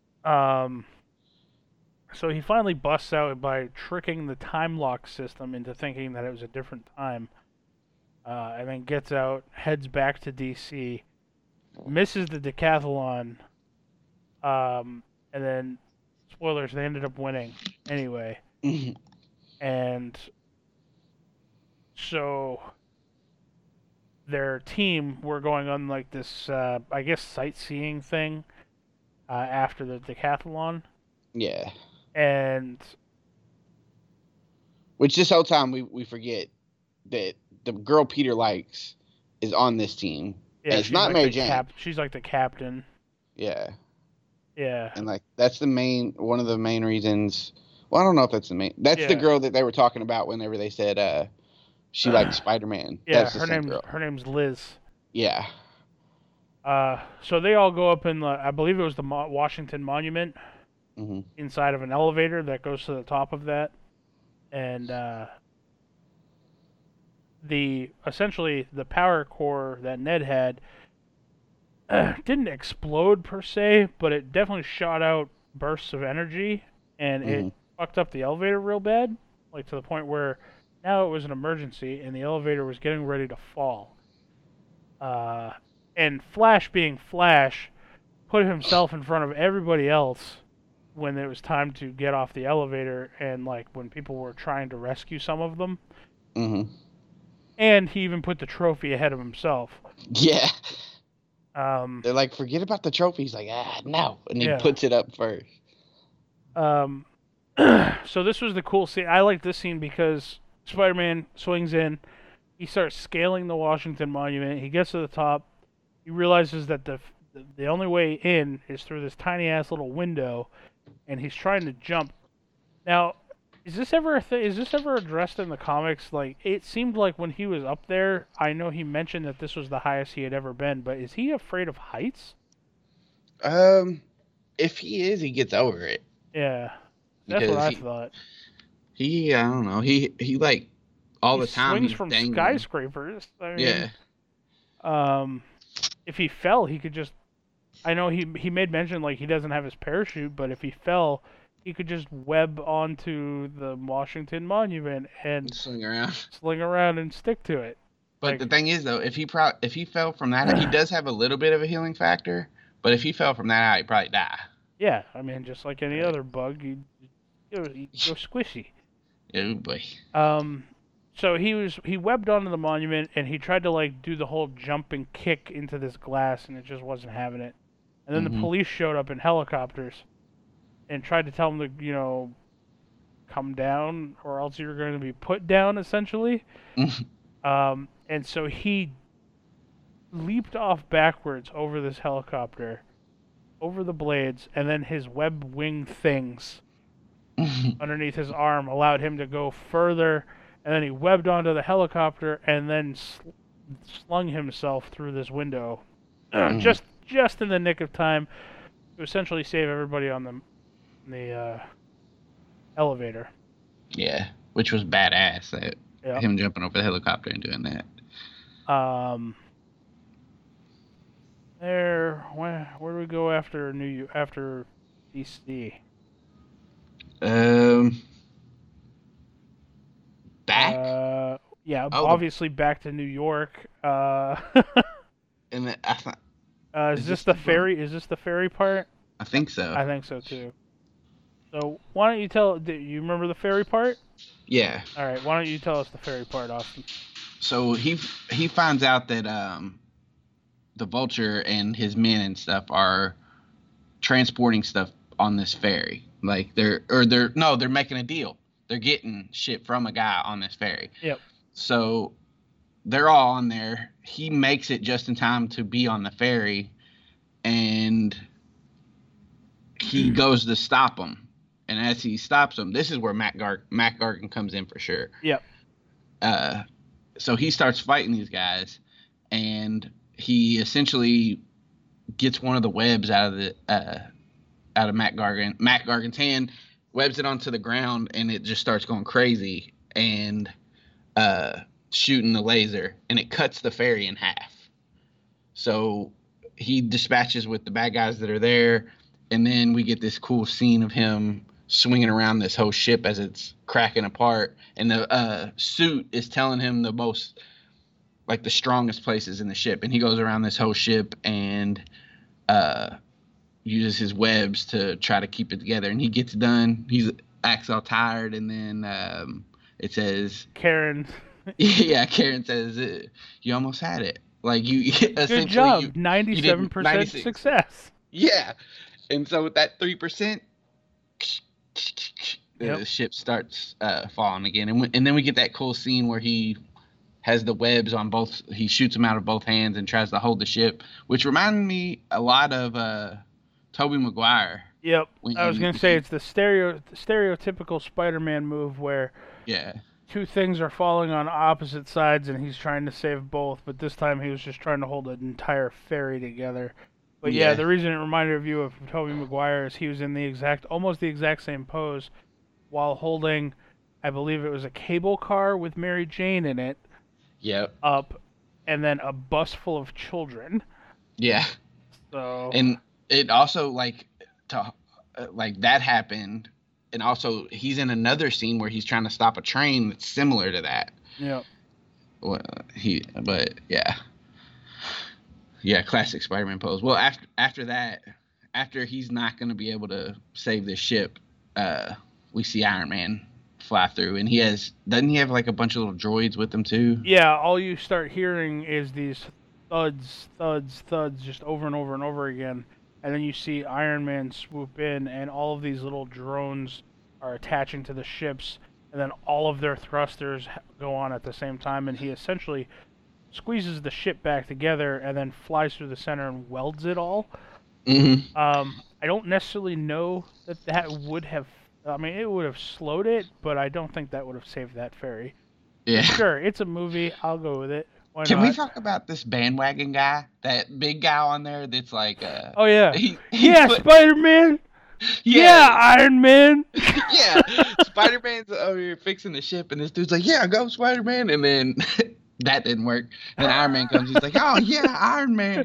So he finally busts out by tricking the time lock system into thinking that it was a different time. And then gets out, heads back to DC, misses the decathlon, and then, spoilers, they ended up winning anyway. And so their team were going on like this, I guess, sightseeing thing after the decathlon. Yeah. And which this whole time we forget that the girl Peter likes is on this team. yeah, and it's not Mary Jane. She's like the captain. Yeah. Yeah. And like that's one of the main reasons. Well, I don't know if that's the main. That's the girl that they were talking about whenever they said she liked Spider-Man. Yeah, that's her name's Liz. Yeah. So they all go up in the, I believe it was the Washington Monument, inside of an elevator that goes to the top of that, and essentially the power core that Ned had didn't explode per se, but it definitely shot out bursts of energy, and it fucked up the elevator real bad, like to the point where now it was an emergency and the elevator was getting ready to fall. And Flash, being Flash, put himself in front of everybody else when it was time to get off the elevator, and like when people were trying to rescue some of them. And he even put the trophy ahead of himself. Yeah. They're like, forget about the trophy. He's like, no. And he puts it up first. So this was the cool scene. I like this scene because Spider-Man swings in. He starts scaling the Washington Monument. He gets to the top. He realizes that the only way in is through this tiny-ass little window, and he's trying to jump. Now, is this ever a thing? Is this ever addressed in the comics? Like, it seemed like when he was up there, I know he mentioned that this was the highest he had ever been, but is he afraid of heights? If he is, he gets over it. Yeah, that's what I thought. I don't know. He like all the time. Swings from skyscrapers. I mean, yeah. If he fell, he could just. I know he made mention like he doesn't have his parachute, but if he fell, he could just web onto the Washington Monument and sling around and stick to it. But the thing is, though, if he fell from that, he does have a little bit of a healing factor. But if he fell from that height, he'd probably die. Yeah, I mean, just like any other bug, he'd go squishy. Oh boy. So he webbed onto the monument and he tried to like do the whole jump and kick into this glass, and it just wasn't having it. And then the police showed up in helicopters and tried to tell him to, come down or else you're going to be put down, essentially. And so he leaped off backwards over this helicopter, over the blades, and then his web wing things underneath his arm allowed him to go further, and then he webbed onto the helicopter and then slung himself through this window just in the nick of time to essentially save everybody on the elevator. Yeah, which was badass. That Yeah. him jumping over the helicopter and doing that. Where do we go after after DC? Back. Yeah, Oh, obviously back to New York. And then Is this the ferry? Is this the ferry part? I think so. I think so too. So why don't you do you remember the ferry part? Yeah. All right. Why don't you tell us the ferry part, Austin? So he finds out that the Vulture and his men and stuff are transporting stuff on this ferry. Like they're making a deal. They're getting shit from a guy on this ferry. Yep. So they're all on there. He makes it just in time to be on the ferry, and he goes to stop them. And as he stops them, this is where Mac Gargan comes in for sure. Yep. So he starts fighting these guys, and he essentially gets one of the webs out of Mac Gargan's hand, webs it onto the ground, and it just starts going crazy and shooting the laser, and it cuts the ferry in half. So he dispatches with the bad guys that are there, and then we get this cool scene of him swinging around this whole ship as it's cracking apart, and the suit is telling him the strongest places in the ship, and he goes around this whole ship and uses his webs to try to keep it together, and he gets done. He acts all tired, and then it says Karen. Yeah, Karen says you almost had it. Like you, good job, 97% success. Yeah, and so with that 3%, the ship starts falling again, and then we get that cool scene where he has the webs on both. He shoots them out of both hands and tries to hold the ship, which reminded me a lot of Tobey Maguire. Yep, I was gonna say it's the stereotypical Spider-Man move where two things are falling on opposite sides and he's trying to save both, but this time he was just trying to hold an entire ferry together. But yeah, the reason it reminded you of Tobey Maguire is he was in almost the exact same pose while holding, I believe it was a cable car with Mary Jane in it. Yep. Up, and then a bus full of children. Yeah. So. And it also that happened, and also he's in another scene where he's trying to stop a train that's similar to that. Yeah. Well, yeah, classic Spider-Man pose. Well, after that, after he's not going to be able to save this ship, we see Iron Man fly through, and doesn't he have like a bunch of little droids with him too? Yeah, all you start hearing is these thuds, thuds, thuds, just over and over and over again, and then you see Iron Man swoop in, and all of these little drones are attaching to the ships, and then all of their thrusters go on at the same time, and he essentially squeezes the ship back together and then flies through the center and welds it all. Mm-hmm. I don't necessarily know that would have. I mean, it would have slowed it, but I don't think that would have saved that ferry. Yeah. Sure, it's a movie. I'll go with it. Why Can not? we talk about this bandwagon guy? That big guy on there that's like... oh, yeah. Spider-Man! Yeah, Iron Man! Yeah, Spider-Man's over here fixing the ship, and this dude's like, yeah, go Spider-Man, and then that didn't work. Then Iron Man comes, he's like, oh, yeah, Iron Man.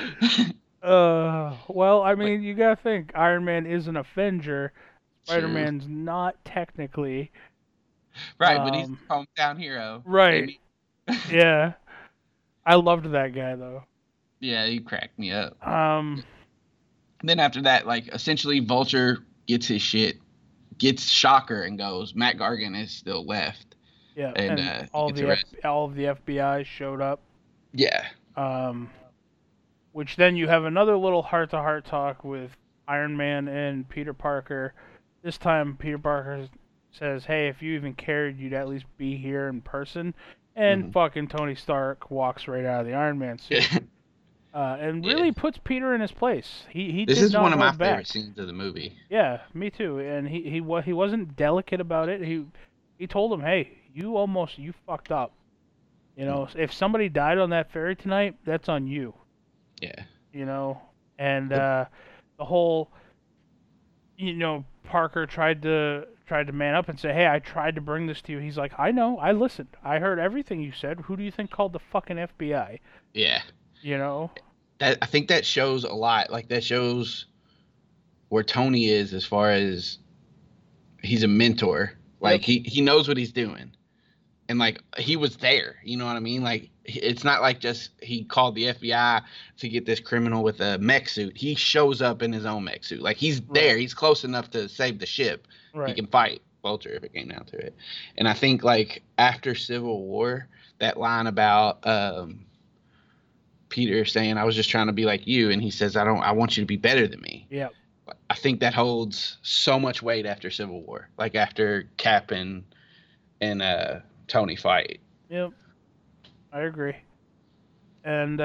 Well, I mean, you gotta think, Iron Man is an Avenger. Spider-Man's not technically. Right, but he's a hometown hero. Right. Yeah. I loved that guy, though. Yeah, he cracked me up. Then after that, essentially Vulture gets his shit, gets Shocker, and goes. Mac Gargan is still left. Yeah, and all of the FBI showed up. Yeah. Which then you have another little heart-to-heart talk with Iron Man and Peter Parker. This time, Peter Parker says, hey, if you even cared, you'd at least be here in person. And fucking Tony Stark walks right out of the Iron Man suit. And really puts Peter in his place. This is one of my favorite scenes of the movie. Yeah, me too. And he wasn't delicate about it. He told him, hey, you fucked up. You know, if somebody died on that ferry tonight, that's on you. Yeah. you know, and the whole, Parker tried to man up and say, "Hey, I tried to bring this to you." He's like, "I know, I listened, I heard everything you said. Who do you think called the fucking FBI?" Yeah. You know? I think that shows a lot. Like that shows where Tony is as far as he's a mentor. Like Yep. he knows what he's doing. And like he was there, you know what I mean? Like it's not like just he called the FBI to get this criminal with a mech suit. He shows up in his own mech suit. Like he's there. Right. He's close enough to save the ship. He Right. can fight Vulture if it came down to it. And I think like after Civil War, that line about Peter saying, "I was just trying to be like you," and he says, I want you to be better than me." Yep. I think that holds so much weight after Civil War, like after Cap and Tony fight. Yep. I agree. And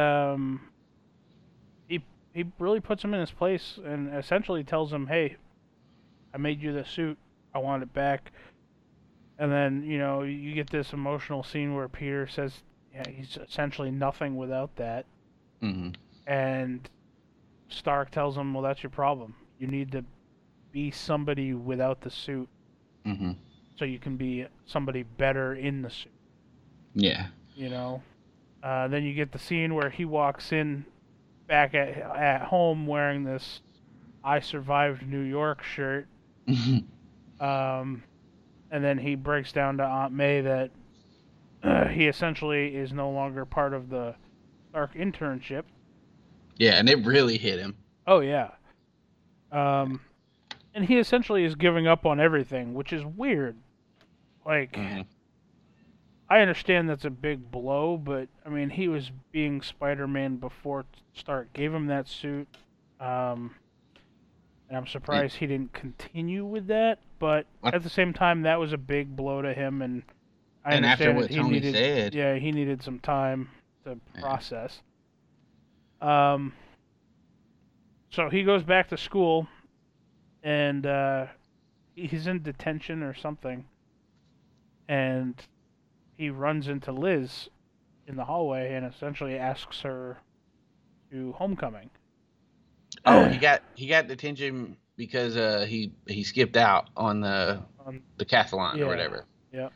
he really puts him in his place and essentially tells him, "Hey, I made you the suit. I want it back." And then, you get this emotional scene where Peter says, yeah, he's essentially nothing without that. Mm-hmm. And Stark tells him, "Well, that's your problem. You need to be somebody without the suit Mm-hmm. so you can be somebody better in the suit." Yeah. Then you get the scene where he walks in back at home wearing this "I Survived New York" shirt. Um, and then he breaks down to Aunt May that he essentially is no longer part of the Stark internship. Yeah, and it really hit him. Oh, yeah. And he essentially is giving up on everything, which is weird. Like, Mm-hmm. I understand that's a big blow, but I mean, he was being Spider-Man before Stark gave him that suit. And I'm surprised he didn't continue with that. But at the same time, that was a big blow to him, and I And after understand what that he Tony needed, said, yeah, he needed some time to Yeah. process. So he goes back to school, and he's in detention or something, and he runs into Liz in the hallway and essentially asks her to homecoming. oh, he got detention because he skipped out on the decathlon Yeah. or whatever. Yeah.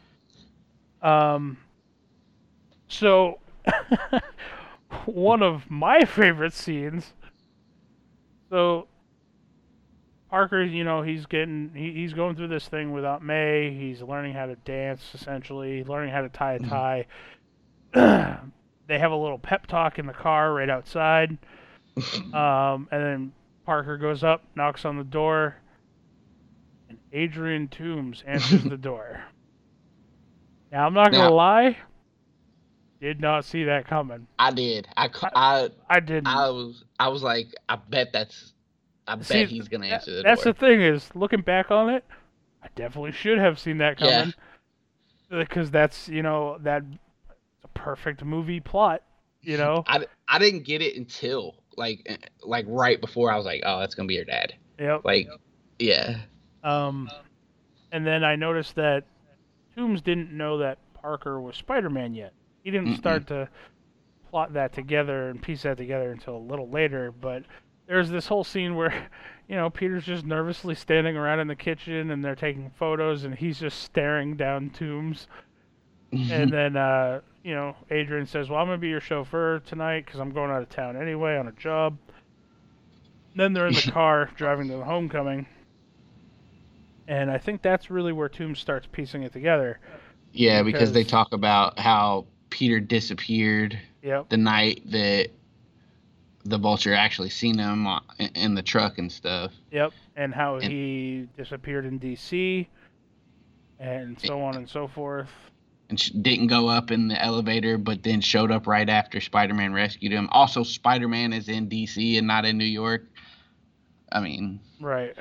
So one of my favorite scenes. So Parker, he's he's going through this thing with Aunt May. He's learning how to dance, essentially, learning how to tie a tie. They have a little pep talk in the car right outside. And then Parker goes up, knocks on the door, and Adrian Toomes answers the door. Now, I'm not going to Now, lie, did not see that coming. I did. I didn't. I was like, I bet See, he's gonna answer the that's door. the thing is, looking back on it, I definitely should have seen that Yeah. coming. Because that's, that's a perfect movie plot, I didn't get it until like right before I was like, oh, that's gonna be her dad. Yep. Like, yeah. And then I noticed that Toomes didn't know that Parker was Spider-Man yet. He didn't start to plot that together and piece that together until a little later, but there's this whole scene where, Peter's just nervously standing around in the kitchen and they're taking photos and he's just staring down Toomes. And then, Adrian says, "Well, I'm going to be your chauffeur tonight because I'm going out of town anyway on a job." Then they're in the car driving to the homecoming. And I think that's really where Toomes starts piecing it together. Yeah, because they Because- talk about how Peter disappeared Yep. the night that the Vulture actually seen him in the truck and stuff. Yep. And how And- he disappeared in D.C. and so on and so forth. And didn't go up in the elevator, but then showed up right after Spider-Man rescued him. Also, Spider-Man is in D.C. and not in New York. I mean, Right.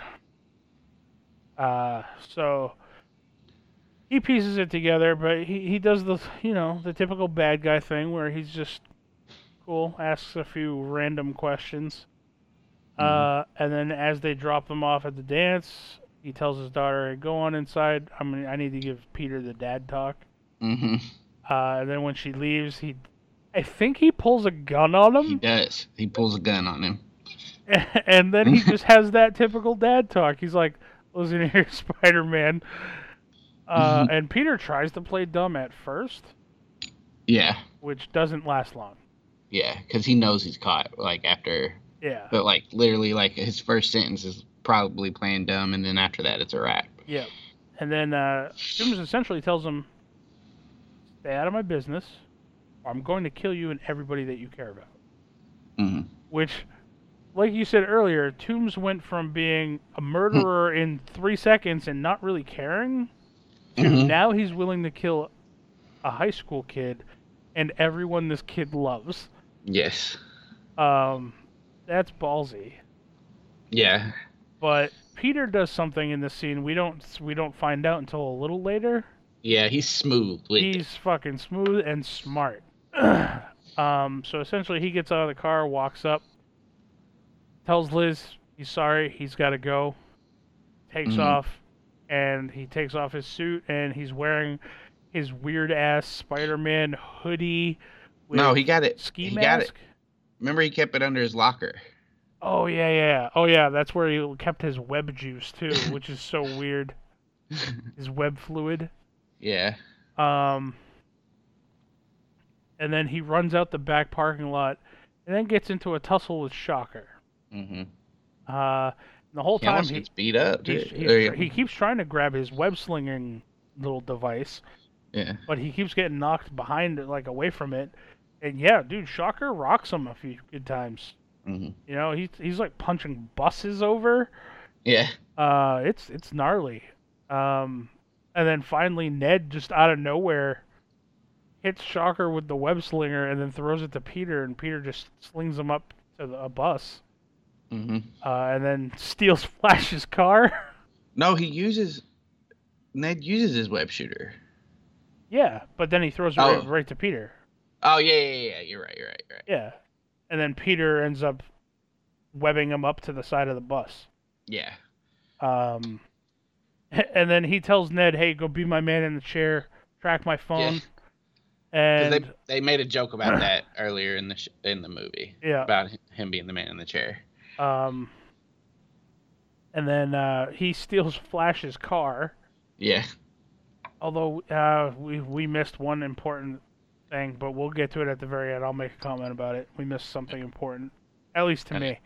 So he pieces it together, but he does the the typical bad guy thing where he's just cool, asks a few random questions, and then as they drop them off at the dance, he tells his daughter, "Hey, go on inside. I need to give Peter the dad talk." hmm And then when she leaves, he I think he pulls a gun on He him, does. He pulls a gun on him. and then he just has that typical dad talk. He's like, "Listen here, Spider-Man." And Peter tries to play dumb at first, Yeah. which doesn't last long. Yeah, because he knows he's caught. Like after, Yeah. but like literally, like his first sentence is probably playing dumb, and then after that, it's a wrap. Yeah. And then Toomes essentially tells him, "Stay out of my business, or I'm going to kill you and everybody that you care about." Mm-hmm. Which, like you said earlier, Toomes went from being a murderer in 3 seconds and not really caring to now he's willing to kill a high school kid and everyone this kid loves. Yes. That's ballsy. Yeah. But Peter does something in this scene we don't find out until a little later. Yeah, he's smooth with it. He's fucking smooth and smart. So essentially he gets out of the car, walks up, tells Liz he's sorry, he's got to go, takes off, and he takes off his suit, and he's wearing his weird-ass Spider-Man hoodie with No, he got it. ski He mask. got it. Remember, he kept it under his locker. Oh, yeah. Oh, yeah, that's where he kept his web juice, too, which is so weird. His web fluid. Yeah. And then he runs out the back parking lot and then gets into a tussle with Shocker. Mm-hmm. The whole He time almost gets beat up, too. he keeps trying to grab his web-slinging little device, Yeah. but he keeps getting knocked behind it, like away from it. And yeah, dude, Shocker rocks him a few good times. Mm-hmm. You know, he's like punching buses over. Yeah. It's gnarly. And then finally Ned just out of nowhere hits Shocker with the web slinger and then throws it to Peter, and Peter just slings him up to a bus. Mm-hmm. And then steals Flash's car. No, Ned uses his web shooter. Yeah, but then he throws it right to Peter. Oh, yeah. You're right. Yeah. And then Peter ends up webbing him up to the side of the bus. Yeah. And then he tells Ned, "Hey, go be my man in the chair, track my phone." Yeah. And Because they made a joke about that earlier in the movie. Yeah. About him being the man in the chair. And then he steals Flash's car. Yeah. Although we missed one important thing, but we'll get to it at the very end. I'll make a comment about it. We missed something important, at least to me.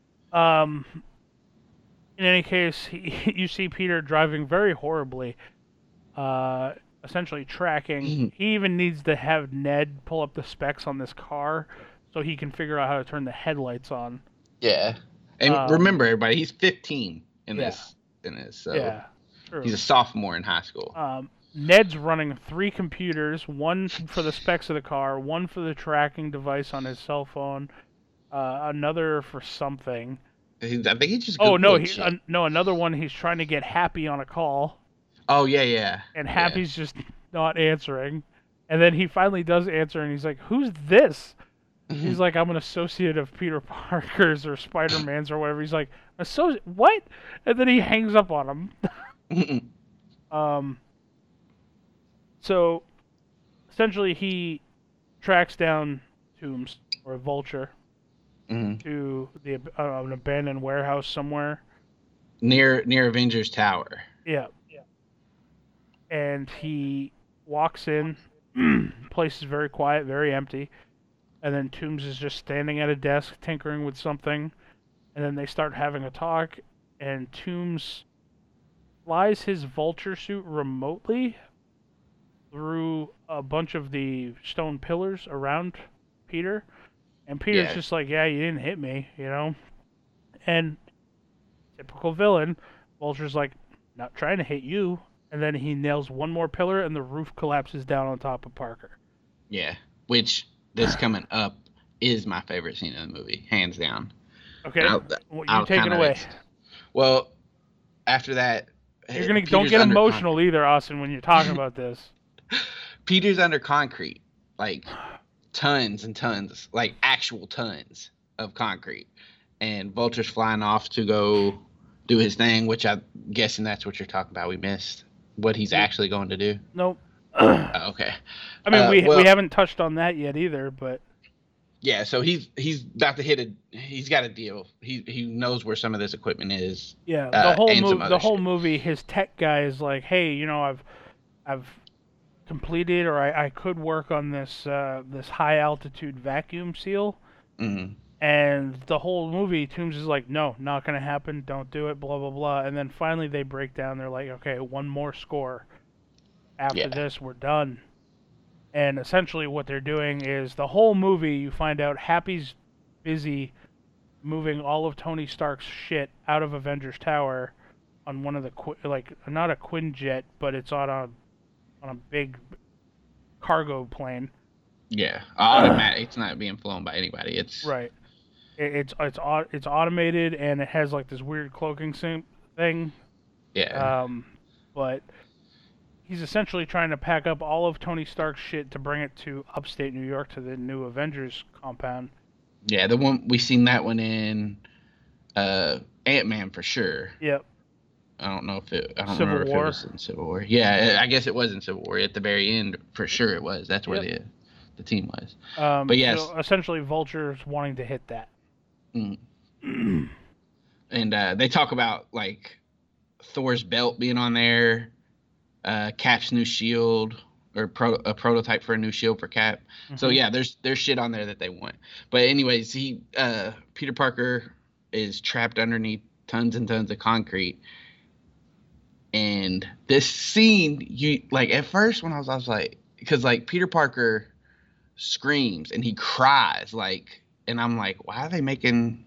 In any case, you see Peter driving very horribly, essentially tracking. He even needs to have Ned pull up the specs on this car so he can figure out how to turn the headlights on. Yeah. And remember, everybody, he's 15 in this. So yeah, true. He's a sophomore in high school. Ned's running 3 computers, one for the specs of the car, one for the tracking device on his cell phone, another for something. I think he's just. Another one. He's trying to get Happy on a call. Oh yeah. And Happy's just not answering, and then he finally does answer, and he's like, "Who's this?" He's like, "I'm an associate of Peter Parker's or Spider-Man's or whatever." He's like, "Associate? What?" And then he hangs up on him. So, essentially, he tracks down Toomes or Vulture to an abandoned warehouse somewhere near Avengers Tower. Yeah. And he walks in. Place is very quiet, very empty. And then Toomes is just standing at a desk, tinkering with something. And then they start having a talk. And Toomes flies his Vulture suit remotely through a bunch of the stone pillars around Peter. And Peter's just like, "Yeah, you didn't hit me, you know?" And typical villain, Vulture's like, "Not trying to hit you." And then he nails one more pillar and the roof collapses down on top of Parker. Yeah, which this coming up is my favorite scene in the movie, hands down. Okay, you take it away. Well, after that, don't get emotional either, Austin, when you're talking about this. Peter's under concrete, like tons and tons, like actual tons of concrete, and Vulture's flying off to go do his thing, which I'm guessing that's what you're talking about. We missed what he's actually going to do. Nope. Okay. I mean, we Well, haven't touched on that yet either, but yeah. So he's about to hit a. He's got a deal. He knows where some of this equipment is, yeah, and some the other whole shit. movie, his tech guy is like, hey, I've completed, or I could work on this high altitude vacuum seal. Mm-hmm. And the whole movie, Toombs is like, no, not gonna happen. Don't do it. Blah blah blah. And then finally they break down. They're like, okay, one more score. After Yeah. this, we're done. And essentially, what they're doing is the whole movie. You find out Happy's busy moving all of Tony Stark's shit out of Avengers Tower on one of the like not a Quinjet, but it's on a big cargo plane. Yeah. Automatic. It's not being flown by anybody. It's Right. It's automated and it has like this weird cloaking thing. yeah. But he's essentially trying to pack up all of Tony Stark's shit to bring it to upstate New York to the new Avengers compound. Yeah. The one we seen that one in Ant-Man for sure. Yep. I don't know if it. I don't Civil remember if War. it was in Civil War. Yeah, I guess it was in Civil War. At the very end, for sure it was. That's where Yep. the team was. But yes, So essentially, Vulture's wanting to hit that. and they talk about like Thor's belt being on there, Cap's new shield, or a prototype for a new shield for Cap. So yeah, there's shit on there that they want. But anyways, Peter Parker is trapped underneath tons and tons of concrete. And this scene, you like at first when I was like, because like Peter Parker screams and he cries like, and I'm like, why are they making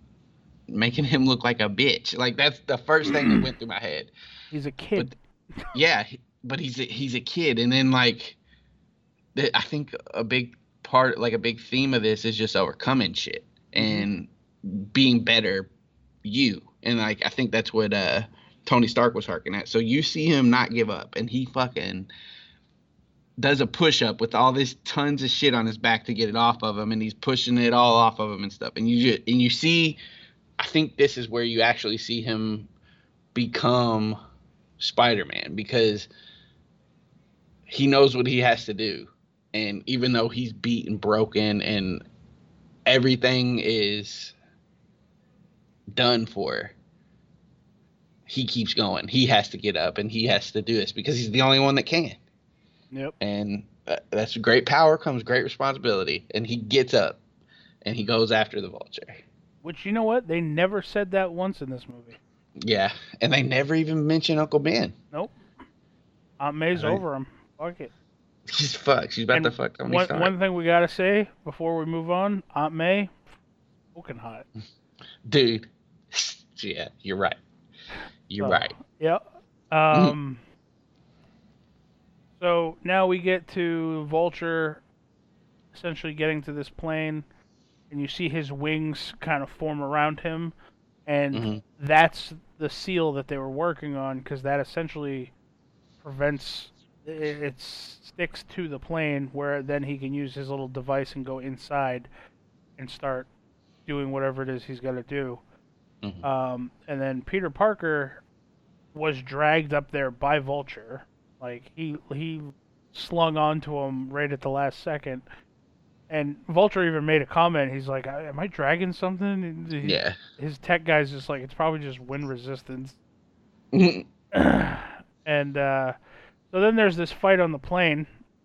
him look like a bitch? Like that's the first thing that went through my head. He's a kid. But yeah, but he's a kid, and then like, I think a big part, like a big theme of this is just overcoming shit and being better you, and like I think that's what Tony Stark was harking at. So you see him not give up, and he fucking does a push up with all this tons of shit on his back to get it off of him, and he's pushing it all off of him and stuff. And you see, I think this is where you actually see him become Spider-Man, because he knows what he has to do, and even though he's beat and broken and everything is done for, he keeps going. He has to get up and he has to do this because he's the only one that can. Yep. And that's great power comes great responsibility. And he gets up and he goes after the Vulture. Which, you know what? They never said that once in this movie. Yeah. And they never even mention Uncle Ben. Nope. Aunt May's over him. Fuck it. She's fucked. She's about to fuck Tony Stark. One thing we gotta say before we move on, Aunt May, smoking hot. Dude. Yeah, you're right. You're right. Yep. So now we get to Vulture essentially getting to this plane, and you see his wings kind of form around him, and that's the seal that they were working on, because that essentially prevents it sticks to the plane, where then he can use his little device and go inside and start doing whatever it is he's got to do. And then Peter Parker was dragged up there by Vulture. Like, he slung onto him right at the last second. And Vulture even made a comment. He's like, am I dragging something? And Yeah. His tech guy's just like, it's probably just wind resistance. And so then there's this fight on the plane.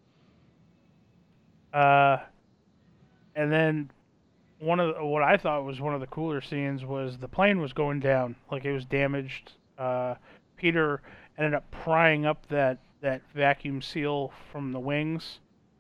And then what I thought was one of the cooler scenes was the plane was going down. Like, it was damaged. Peter ended up prying up that vacuum seal from the wings.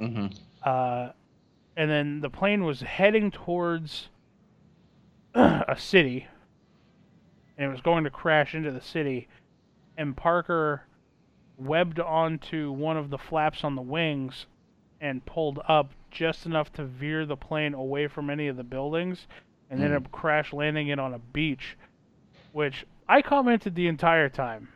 And then the plane was heading towards a city, and it was going to crash into the city. And Parker webbed onto one of the flaps on the wings and pulled up just enough to veer the plane away from any of the buildings, and ended up crash landing it on a beach, which I commented the entire time.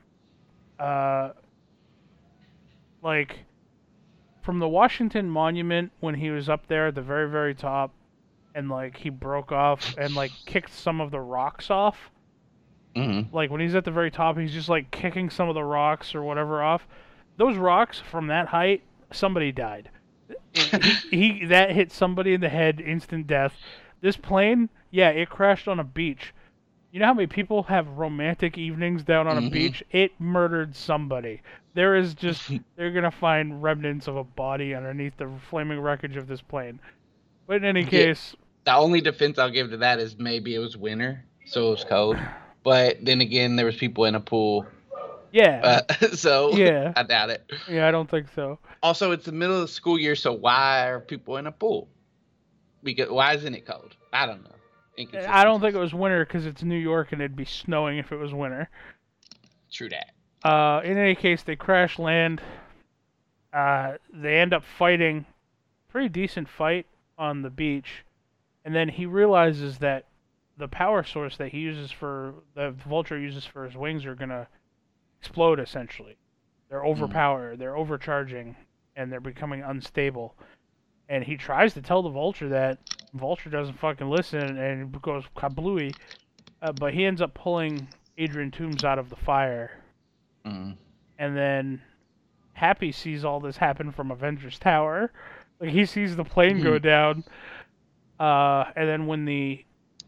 Like, from the Washington Monument, when he was up there at the very, very top, and, like, he broke off and, like, kicked some of the rocks off. Like, when he's at the very top, he's just, like, kicking some of the rocks or whatever off. those rocks from that height, somebody died. He that hit somebody in the head, instant death. This plane, yeah, it crashed on a beach. You know how many people have romantic evenings down on a beach? It murdered somebody. There is just they're gonna find remnants of a body underneath the flaming wreckage of this plane. But in any case, the only defense I'll give to that is maybe it was winter, so it was cold. But then again, there was people in a pool. yeah, So yeah, I doubt it. yeah, I don't think so. Also, it's the middle of the school year, so why are people in a pool? Because why isn't it cold? I don't know. I don't think it was winter because it's New York and it'd be snowing if it was winter. True that. In any case, they crash land. They end up fighting, pretty decent fight on the beach, and then he realizes that the power source that the Vulture uses for his wings are gonna explode. Essentially, they're overpowered, they're overcharging, and they're becoming unstable. And he tries to tell the Vulture that. Vulture doesn't fucking listen and goes kablooey, but he ends up pulling Adrian Toomes out of the fire. And then Happy sees all this happen from Avengers Tower. Like, he sees the plane go down, and then when the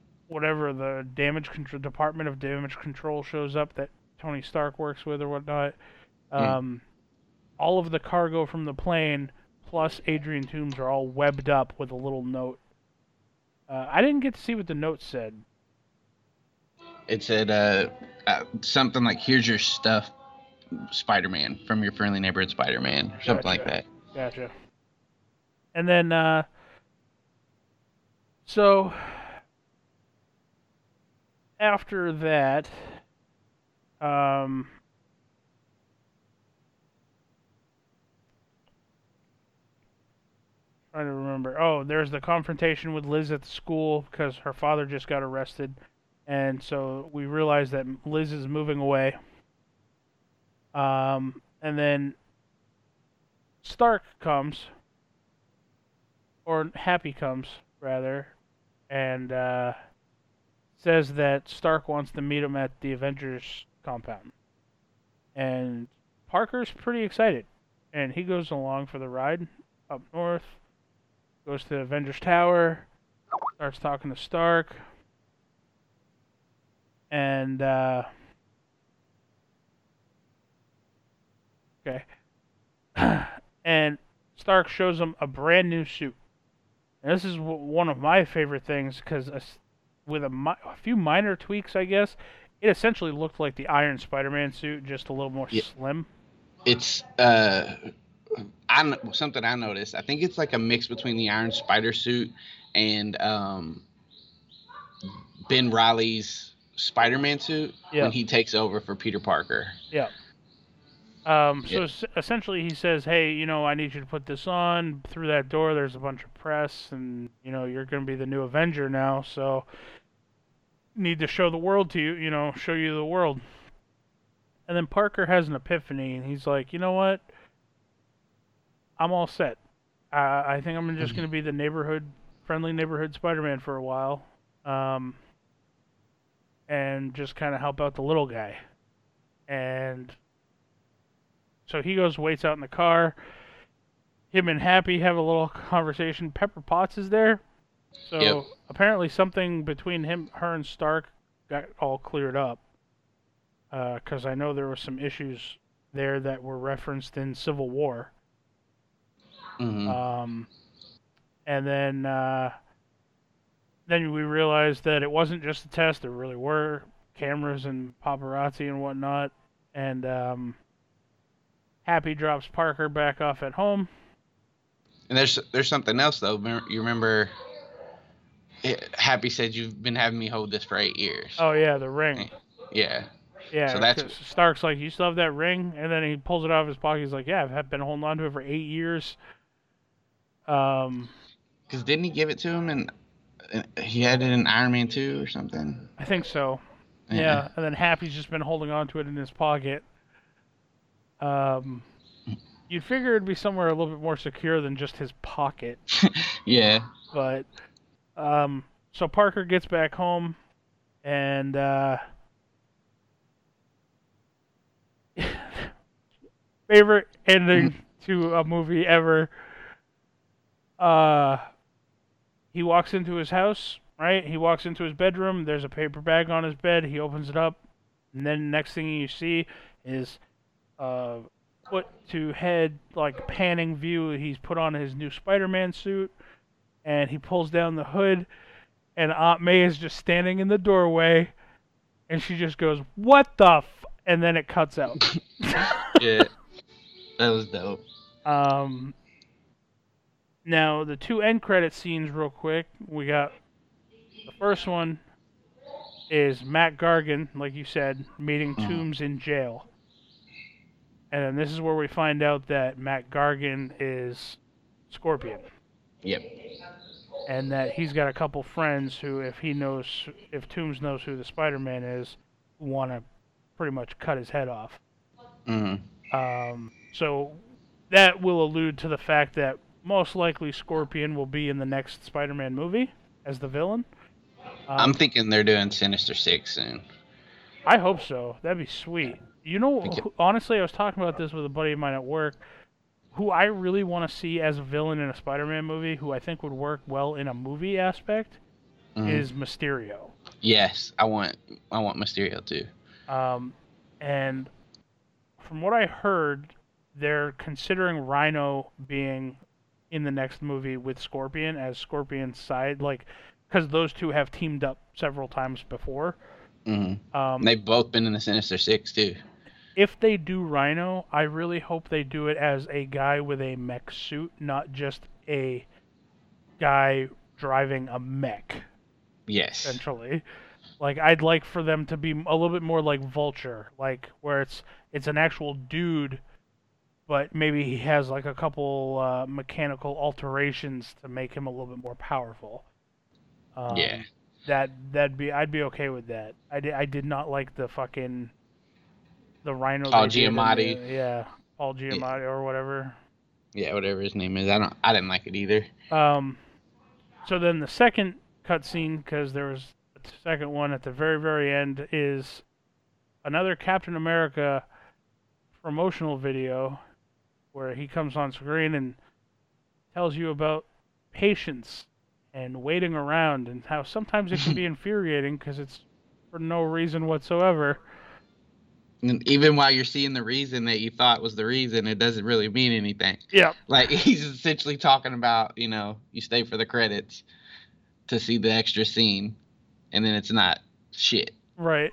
Department of Damage Control shows up that Tony Stark works with or whatnot, all of the cargo from the plane plus Adrian Toomes are all webbed up with a little note. I didn't get to see what the note said. It said something like, "Here's your stuff, Spider-Man, from your friendly neighborhood Spider-Man," or something like that. Gotcha. And then, so after that, trying to remember. Oh, there's the confrontation with Liz at the school because her father just got arrested, and so we realize that Liz is moving away. And then Stark comes, or Happy comes rather, and says that Stark wants to meet him at the Avengers compound, and Parker's pretty excited, and he goes along for the ride up north. Goes to Avengers Tower, starts talking to Stark, and okay, and Stark shows him a brand new suit. And this is one of my favorite things because with a few minor tweaks, I guess, it essentially looked like the Iron Spider-Man suit, just a little more slim. It's something I noticed. I think it's like a mix between the Iron Spider suit and Ben Reilly's Spider-Man suit when he takes over for Peter Parker. Yeah. So essentially he says, hey, I need you to put this on. Through that door there's a bunch of press, and, you're going to be the new Avenger now, so need to show the world to you, show you the world. And then Parker has an epiphany, and he's like, you know what? I'm all set. I think I'm just going to be the friendly neighborhood Spider-Man for a while, and just kind of help out the little guy. And so he goes, waits out in the car. Him and Happy have a little conversation. Pepper Potts is there, so apparently something between her and Stark got all cleared up. Because I know there were some issues there that were referenced in Civil War. And then we realized that it wasn't just a test. There really were cameras and paparazzi and whatnot. And Happy drops Parker back off at home. And there's something else though. You remember? Happy said, "You've been having me hold this for 8 years." Oh yeah, the ring. Yeah. Yeah. So that's Stark's like, "You still have that ring?" And then he pulls it out of his pocket. He's like, "Yeah, I've been holding on to it for 8 years." Because didn't he give it to him and he had it in Iron Man 2 or something? I think so. Yeah. And then Happy's just been holding on to it in his pocket. You'd figure it'd be somewhere a little bit more secure than just his pocket. Yeah. But so Parker gets back home, and favorite ending to a movie ever. He walks into his house, right? He walks into his bedroom. There's a paper bag on his bed. He opens it up, and then next thing you see is foot to head, like panning view. He's put on his new Spider-Man suit, and he pulls down the hood, and Aunt May is just standing in the doorway, and she just goes, "What the f?" And then it cuts out. Yeah, that was dope. Now, the two end credit scenes, real quick. We got the first one is Matt Gargan, like you said, meeting Toomes in jail. And then this is where we find out that Matt Gargan is Scorpion. Yep. And that he's got a couple friends who, if Toomes knows who the Spider-Man is, want to pretty much cut his head off. So that will allude to the fact that most likely Scorpion will be in the next Spider-Man movie as the villain. I'm thinking they're doing Sinister Six soon. I hope so. That'd be sweet. You know, honestly, I was talking about this with a buddy of mine at work, who I really want to see as a villain in a Spider-Man movie, who I think would work well in a movie aspect, is Mysterio. Yes, I want Mysterio too. And from what I heard, they're considering Rhino being in the next movie with Scorpion as Scorpion's side, like, because those two have teamed up several times before. They've both been in the Sinister Six too. If they do Rhino, I really hope they do it as a guy with a mech suit, not just a guy driving a mech. Yes. Essentially. Like, I'd like for them to be a little bit more like Vulture, like, where it's an actual dude, but maybe he has like a couple mechanical alterations to make him a little bit more powerful. Yeah. I'd be okay with that. I did not like the Rhino. Paul Giamatti. Paul Giamatti or whatever. Yeah, whatever his name is. I didn't like it either. So then the second cutscene, because there was a second one at the very, very end, is another Captain America promotional video where he comes on screen and tells you about patience and waiting around and how sometimes it can be infuriating because it's for no reason whatsoever. And even while you're seeing the reason that you thought was the reason, it doesn't really mean anything. Yeah. Like, he's essentially talking about, you stay for the credits to see the extra scene, and then it's not shit. Right.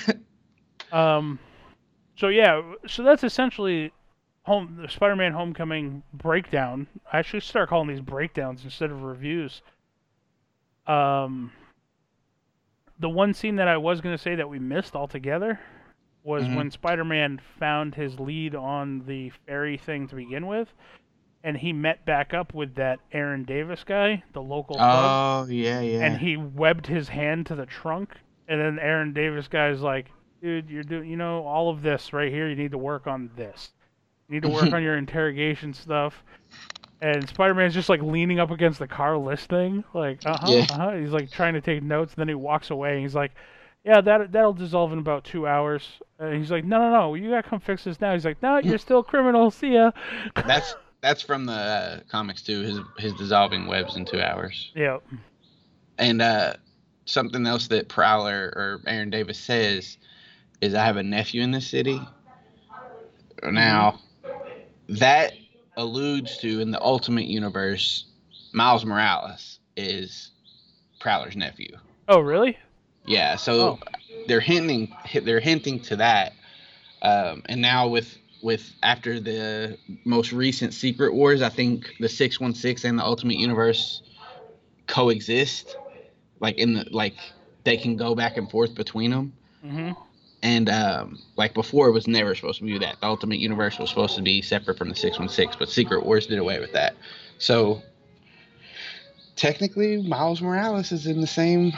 So that's essentially the Spider-Man Homecoming breakdown. I should start calling these breakdowns instead of reviews. The one scene that I was going to say that we missed altogether was when Spider-Man found his lead on the ferry thing to begin with, and he met back up with that Aaron Davis guy, the local thug. Oh, yeah. And he webbed his hand to the trunk, and then Aaron Davis guy's like, dude, you're doing, all of this right here, you need to work on this. You need to work on your interrogation stuff. And Spider-Man's just like leaning up against the car listening, like, He's like trying to take notes, and then he walks away, and he's like, yeah, that'll dissolve in about 2 hours. And he's like, no, you gotta come fix this now. He's like, no, you're still a criminal. See ya. That's from the comics too. His dissolving webs in 2 hours. Yep. And something else that Prowler or Aaron Davis says is, I have a nephew in this city. Now, that alludes to, in the Ultimate Universe, Miles Morales is Prowler's nephew. Oh, really? Yeah, so they're hinting to that, and now with after the most recent Secret Wars, I think the 616 and the Ultimate Universe coexist, they can go back and forth between them. And before, it was never supposed to be that. The Ultimate Universe was supposed to be separate from the 616, but Secret Wars did away with that. So technically, Miles Morales is in the same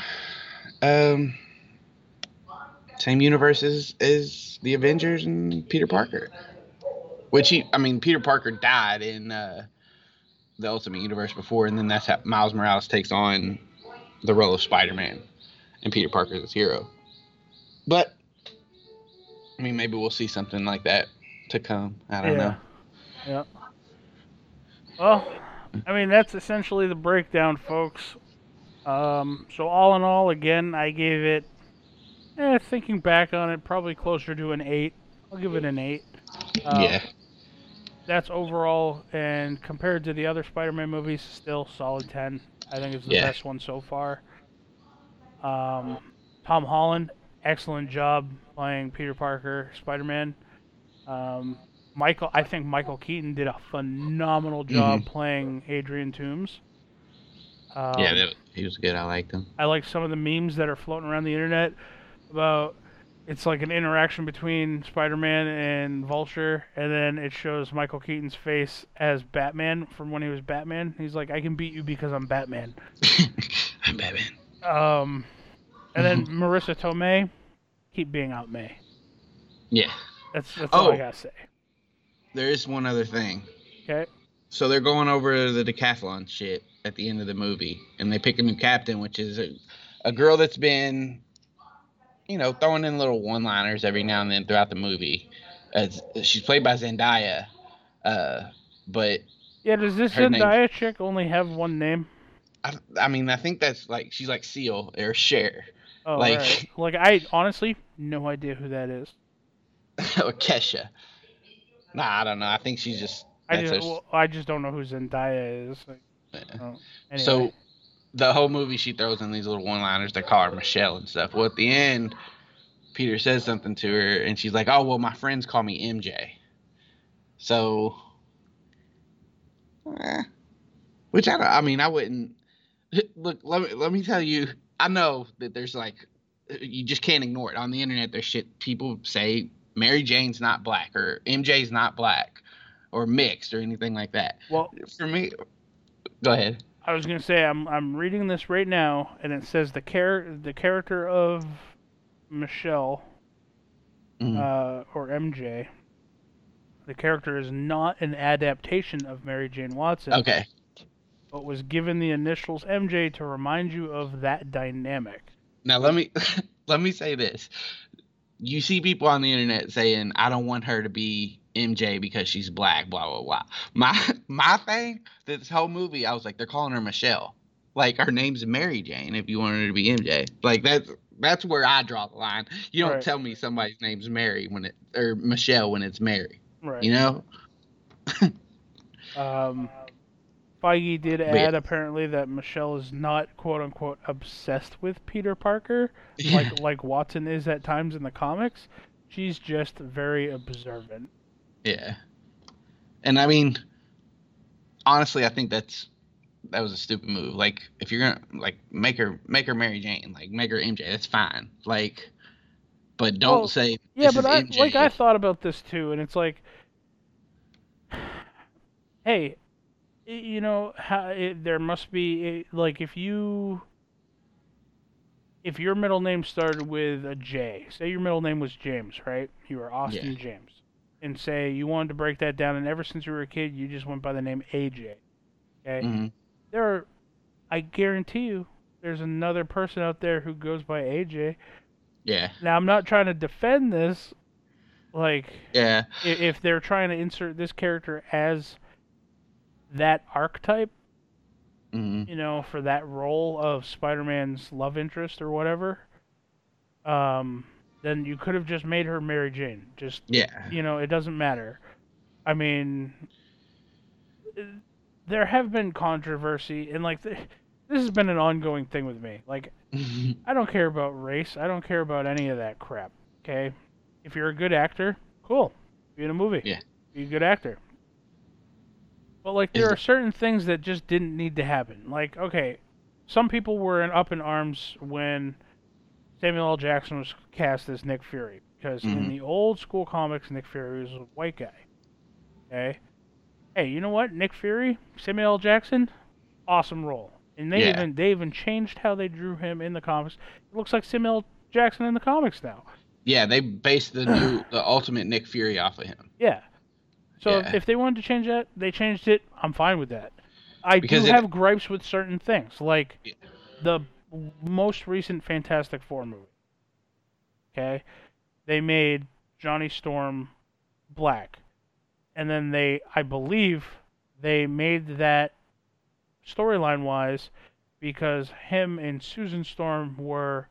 universe as the Avengers and Peter Parker. Peter Parker died in the Ultimate Universe before, and then that's how Miles Morales takes on the role of Spider-Man, and Peter Parker is his hero. But maybe we'll see something like that to come. I don't know. Yeah. Well, I mean, that's essentially the breakdown, folks. So all in all, again, I gave it, thinking back on it, probably closer to an 8. I'll give it an 8. Uh, Yeah. that's overall, and compared to the other Spider-Man movies, still solid 10. I think it's the Yeah. best one so far. Tom Holland, excellent job playing Peter Parker, Spider-Man. I think Michael Keaton did a phenomenal job playing Adrian Toomes. He was good. I liked him. I like some of the memes that are floating around the internet about it's like an interaction between Spider-Man and Vulture, and then it shows Michael Keaton's face as Batman from when he was Batman. He's like, "I can beat you because I'm Batman." I'm Batman. And then Marissa Tomei, keep being Aunt May. Yeah. That's all I gotta say. There is one other thing. Okay. So they're going over the decathlon shit at the end of the movie, and they pick a new captain, which is a girl that's been, throwing in little one-liners every now and then throughout the movie. She's played by Zendaya, but yeah, does this Zendaya chick only have one name? I mean, I think that's like she's like Seal or Cher. Oh, right. Like I honestly no idea who that is. Or Kesha. Nah, I don't know. I think she's just. I just don't know who Zendaya is. Anyway. So, the whole movie she throws in these little one-liners. They call her Michelle and stuff. Well, at the end, Peter says something to her, and she's like, "Oh, well, my friends call me MJ." So, which I wouldn't. Look, let me tell you. I know that there's you just can't ignore it on the internet. There's shit people say Mary Jane's not black or MJ's not black. Or mixed or anything like that. Well, for me, go ahead. I was gonna say I'm reading this right now, and it says the character of Michelle, or MJ. The character is not an adaptation of Mary Jane Watson. Okay. But was given the initials MJ to remind you of that dynamic. Now let me say this. You see people on the internet saying, "I don't want her to be MJ because she's black, blah blah blah." My thing, this whole movie, I was like, they're calling her Michelle. Like her name's Mary Jane. If you want her to be MJ, like that's where I draw the line. You don't tell me somebody's name's Mary or Michelle when it's Mary. Right. You know. Feige did add apparently that Michelle is not quote unquote obsessed with Peter Parker, like Watson is at times in the comics. She's just very observant. Yeah. And I mean, honestly, I think that was a stupid move. Like, if you're gonna make her Mary Jane, make her MJ, that's fine. But don't say this is MJ. I thought about this too, and it's like, hey, there must be if your middle name started with a J, say your middle name was James, right? You were Austin James. And say you wanted to break that down, and ever since you were a kid, you just went by the name AJ. Okay? Mm-hmm. I guarantee you, there's another person out there who goes by AJ. Yeah. Now, I'm not trying to defend this. Yeah. If they're trying to insert this character as that archetype, for that role of Spider-Man's love interest or whatever, then you could have just made her Mary Jane. It doesn't matter. I mean, there have been controversy, and this has been an ongoing thing with me. I don't care about race. I don't care about any of that crap. Okay, if you're a good actor, cool. Be in a movie. Yeah. Be a good actor. But there are certain things that just didn't need to happen. Okay, some people were up in arms when Samuel L. Jackson was cast as Nick Fury, because in the old school comics, Nick Fury was a white guy. Okay? Hey, you know what? Nick Fury, Samuel L. Jackson, awesome role. And they even changed how they drew him in the comics. It looks like Samuel L. Jackson in the comics now. Yeah, they based the ultimate Nick Fury off of him. Yeah. So if they wanted to change that, they changed it. I'm fine with that. I do have gripes with certain things, the most recent Fantastic Four movie. Okay, they made Johnny Storm black. And then I believe, they made that storyline wise because him and Susan Storm were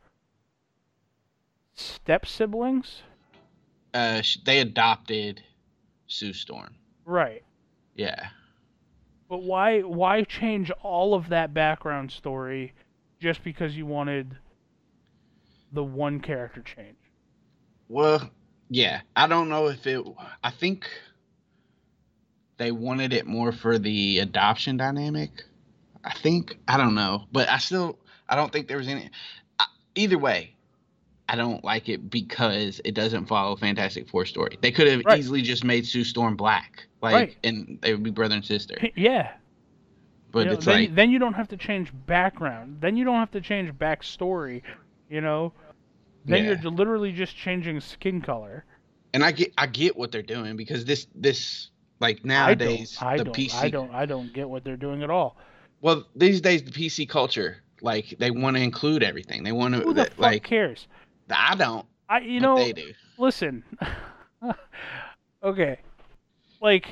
step siblings. They adopted Sue Storm. Right. Yeah. But why change all of that background story just because you wanted the one character change? Well, yeah. I don't know if it. I think they wanted it more for the adoption dynamic. I don't know, but I don't think there was any. Either way, I don't like it because it doesn't follow Fantastic Four story. They could have easily just made Sue Storm black, and they would be brother and sister. Yeah. But it's like then you don't have to change background. Then you don't have to change backstory. Then you're literally just changing skin color. And I get what they're doing because this like nowadays PC. I don't get what they're doing at all. Well, these days the PC culture, like they want to include everything. They want to. Who the fuck cares? I don't. They do. Listen. Okay. Like,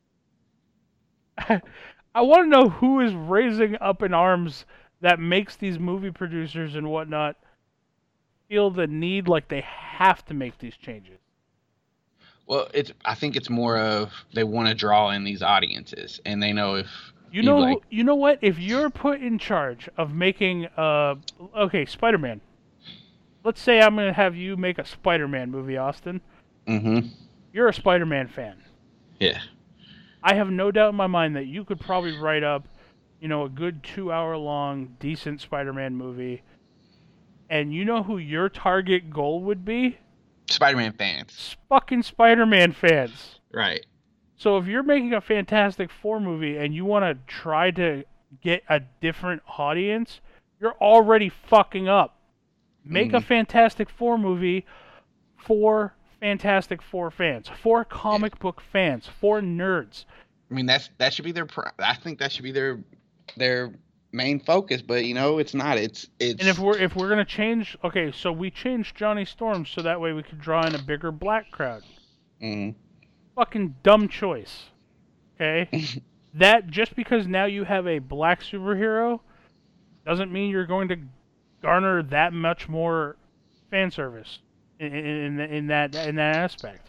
I want to know who is raising up in arms that makes these movie producers and whatnot feel the need like they have to make these changes. Well, I think it's more of they want to draw in these audiences, and they know if you know what? If you're put in charge of making Spider-Man. Let's say I'm gonna have you make a Spider-Man movie, Austin. Mm-hmm. You're a Spider-Man fan. Yeah. I have no doubt in my mind that you could probably write up, a good 2-hour-long, decent Spider-Man movie. And you know who your target goal would be? Spider-Man fans. Fucking Spider-Man fans. Right. So if you're making a Fantastic Four movie and you want to try to get a different audience, you're already fucking up. Make a Fantastic Four movie for Fantastic Four fans, for comic book fans, for nerds. I mean, that should be their. I think that should be their main focus, but it's not. It's. And if we're gonna change, okay, so we changed Johnny Storm so that way we could draw in a bigger black crowd. Mm. Fucking dumb choice. Okay, that just because now you have a black superhero doesn't mean you're going to garner that much more fan service in that aspect.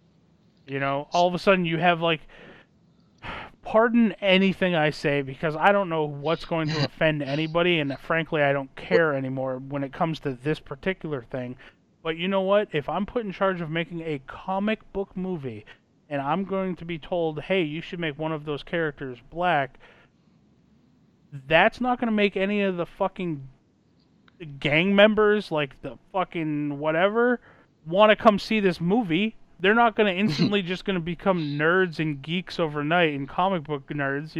All of a sudden you have pardon anything I say because I don't know what's going to offend anybody, and frankly I don't care anymore when it comes to this particular thing. But you know what? If I'm put in charge of making a comic book movie and I'm going to be told, hey, you should make one of those characters black, that's not going to make any of the fucking gang members, like the fucking whatever, want to come see this movie. They're not going to instantly just going to become nerds and geeks overnight and comic book nerds,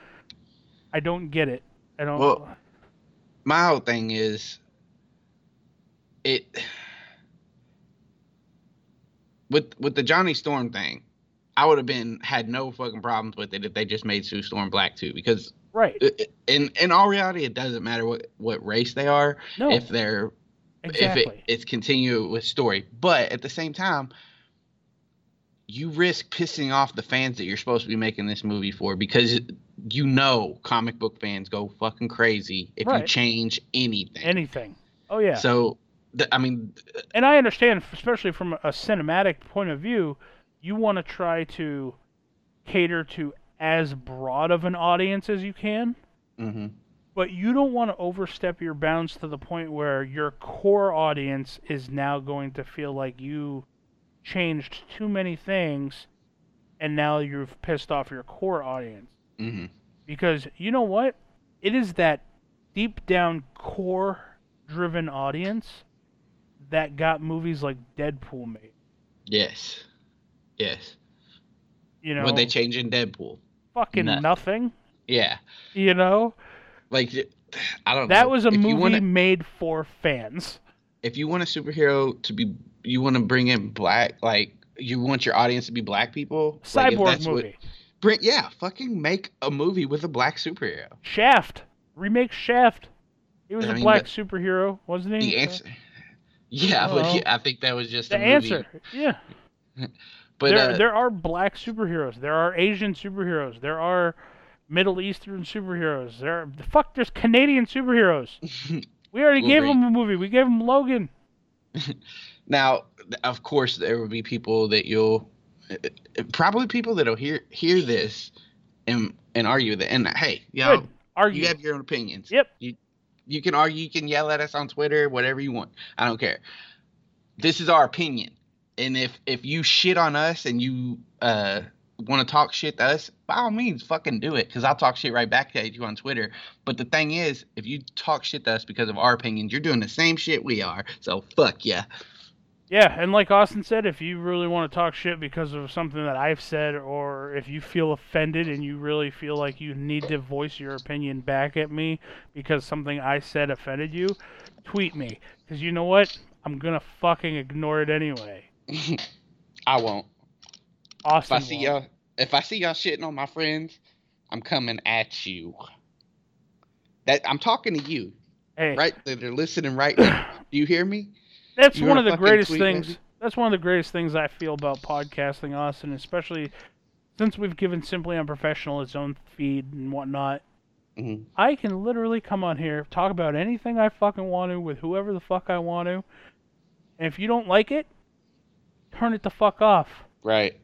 I don't get it. I don't. Well, my whole thing is with the Johnny Storm thing, I would have had no fucking problems with it if they just made Sue Storm black too, because right. In all reality, it doesn't matter what race they are. No. If they're exactly. if it's continued with story, but at the same time, you risk pissing off the fans that you're supposed to be making this movie for, because comic book fans go fucking crazy if you change anything. Anything. Oh yeah. So and I understand, especially from a cinematic point of view, you want to try to cater to as broad of an audience as you can. Mm-hmm. But you don't want to overstep your bounds to the point where your core audience is now going to feel like you changed too many things and now you've pissed off your core audience. Mm-hmm. Because you know what? It is that deep down core-driven audience that got movies like Deadpool made. Yes. What they change in Deadpool? Fucking nothing. Yeah. Like, I don't know. That was a movie made for fans. If you want a superhero to be, you want to bring in black, you want your audience to be black people. Cyborg movie. Fucking make a movie with a black superhero. Shaft. Remake Shaft. He was a black superhero, wasn't he? The answer. Yeah, but I think that was just the answer. Yeah. But there are black superheroes. There are Asian superheroes. There are Middle Eastern superheroes. There's Canadian superheroes. We already gave them a movie. We gave them Logan. Now, of course, there will be people that probably people that'll hear this and argue with it. And hey, Good. Argue. You have your own opinions. Yep. You can argue. You can yell at us on Twitter, whatever you want. I don't care. This is our opinion. And if you shit on us and you want to talk shit to us, by all means, fucking do it. Because I'll talk shit right back at you on Twitter. But the thing is, if you talk shit to us because of our opinions, you're doing the same shit we are. So fuck yeah. Yeah, and like Austin said, if you really want to talk shit because of something that I've said, or if you feel offended and you really feel like you need to voice your opinion back at me because something I said offended you, tweet me. Because you know what? I'm going to fucking ignore it anyway. I won't. Austin If I see y'all shitting on my friends, I'm coming at you. I'm talking to you. Hey. Right? They're listening right now. Do you hear me? That's one of the greatest things. Maybe? That's one of the greatest things I feel about podcasting, Austin, especially since we've given Simply Unprofessional its own feed and whatnot. Mm-hmm. I can literally come on here, talk about anything I fucking want to with whoever the fuck I want to. And if you don't like it, turn it the fuck off. Right.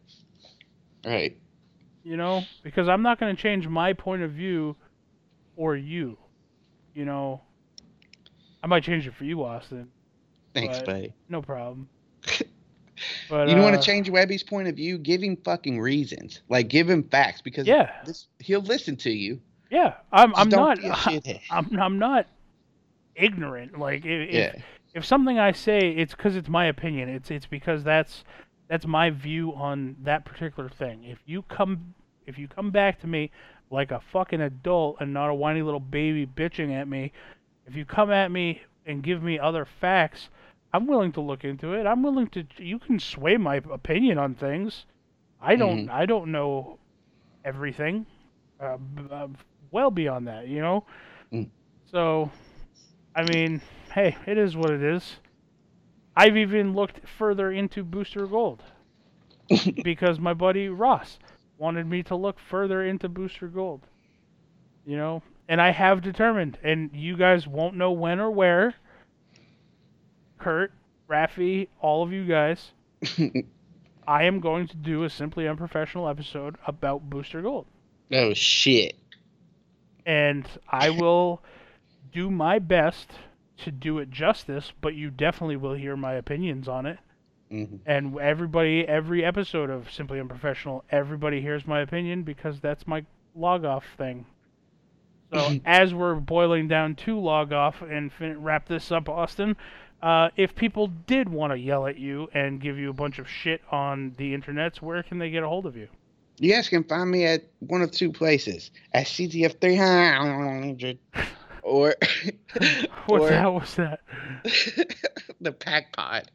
You know, because I'm not going to change my point of view or you. You know, I might change it for you, Austin. Thanks, buddy. No problem. But you don't want to change Webby's point of view? Give him fucking reasons. Like, give him facts, because he'll listen to you. Yeah, I'm not ignorant. Like, if something I say, it's because it's my opinion. It's because that's my view on that particular thing. If you come back to me like a fucking adult and not a whiny little baby bitching at me, if you come at me and give me other facts, I'm willing to look into it. I'm willing to. You can sway my opinion on things. I don't know everything. Well beyond that, you know. So, I mean, hey, it is what it is. I've even looked further into Booster Gold because my buddy Ross wanted me to look further into Booster Gold. You know, and I have determined, and you guys won't know when or where. Kurt, Rafi, all of you guys, I am going to do a Simply Unprofessional episode about Booster Gold. Oh, shit. And I will do my best to do it justice, but you definitely will hear my opinions on it. Mm-hmm. And every episode of Simply Unprofessional, everybody hears my opinion because that's my log-off thing. So as we're boiling down to log-off and wrap this up, Austin, if people did want to yell at you and give you a bunch of shit on the internets, where can they get a hold of you? You guys can find me at one of two places. At CTF 300 or... What's that? The Pack Pod.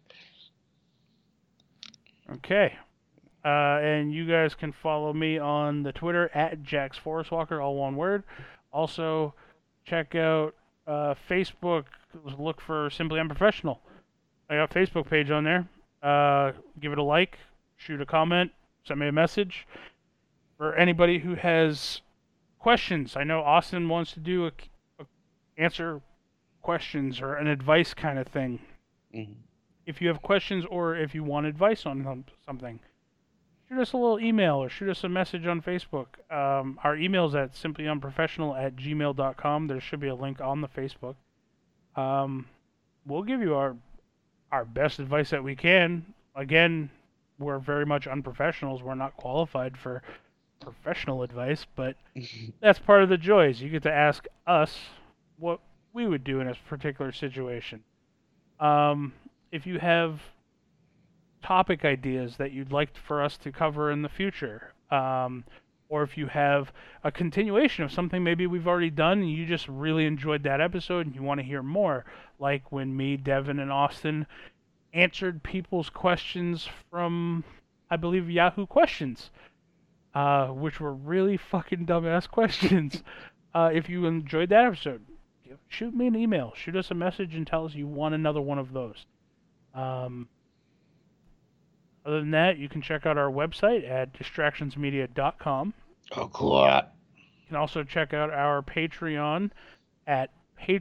Okay. And you guys can follow me on the Twitter at Jax Forest Walker, all one word. Also, check out Facebook. Look for Simply Unprofessional. I got a Facebook page on there. Give it a like, shoot a comment, send me a message. For anybody who has questions, I know Austin wants to do a answer questions or an advice kind of thing. Mm-hmm. If you have questions or if you want advice on something, shoot us a little email or shoot us a message on Facebook. Our email is at simplyunprofessional@gmail.com. There should be a link on the Facebook. We'll give you our best advice that we can. Again, we're very much unprofessionals. We're not qualified for professional advice, but that's part of the joys. You get to ask us what we would do in a particular situation. If you have topic ideas that you'd like for us to cover in the future, or if you have a continuation of something maybe we've already done and you just really enjoyed that episode and you want to hear more, like when me, Devin, and Austin answered people's questions from, I believe, Yahoo Questions, which were really fucking dumbass questions. If you enjoyed that episode, shoot me an email, shoot us a message and tell us you want another one of those. Other Other than that, you can check out our website at distractionsmedia.com. Oh, cool. You can also check out our Patreon at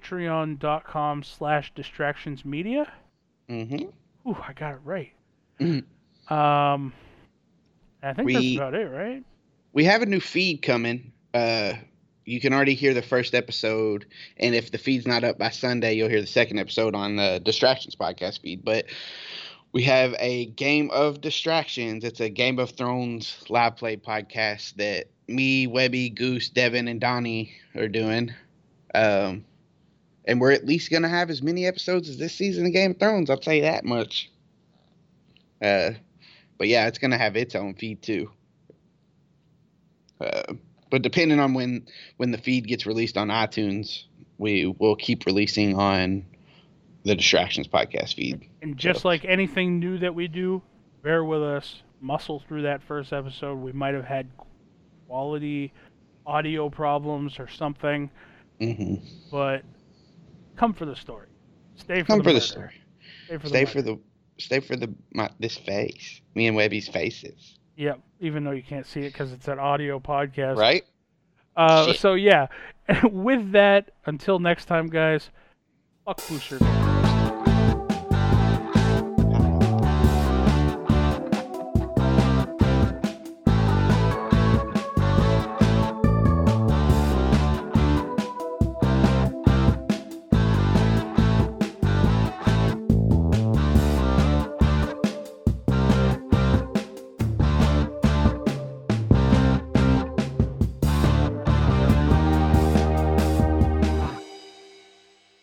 patreon.com/distractionsmedia. Mm-hmm. Ooh, I got it right. Mm-hmm. I think that's about it, right? We have a new feed coming. You can already hear the first episode, and if the feed's not up by Sunday, you'll hear the second episode on the Distractions podcast feed. But we have a Game of Distractions. It's a Game of Thrones live play podcast that me, Webby, Goose, Devin, and Donnie are doing. And we're at least going to have as many episodes as this season of Game of Thrones. I'll tell you that much. But yeah, it's going to have its own feed too. But depending on when the feed gets released on iTunes, we will keep releasing on the Distractions podcast feed. And just like anything new that we do, bear with us, muscle through that first episode. We might have had quality audio problems or something, but come for the story. Stay for the story. Stay for this face. Me and Webby's faces. Yep, even though you can't see it because it's an audio podcast. Right? So, yeah. With that, until next time, guys, fuck Booster.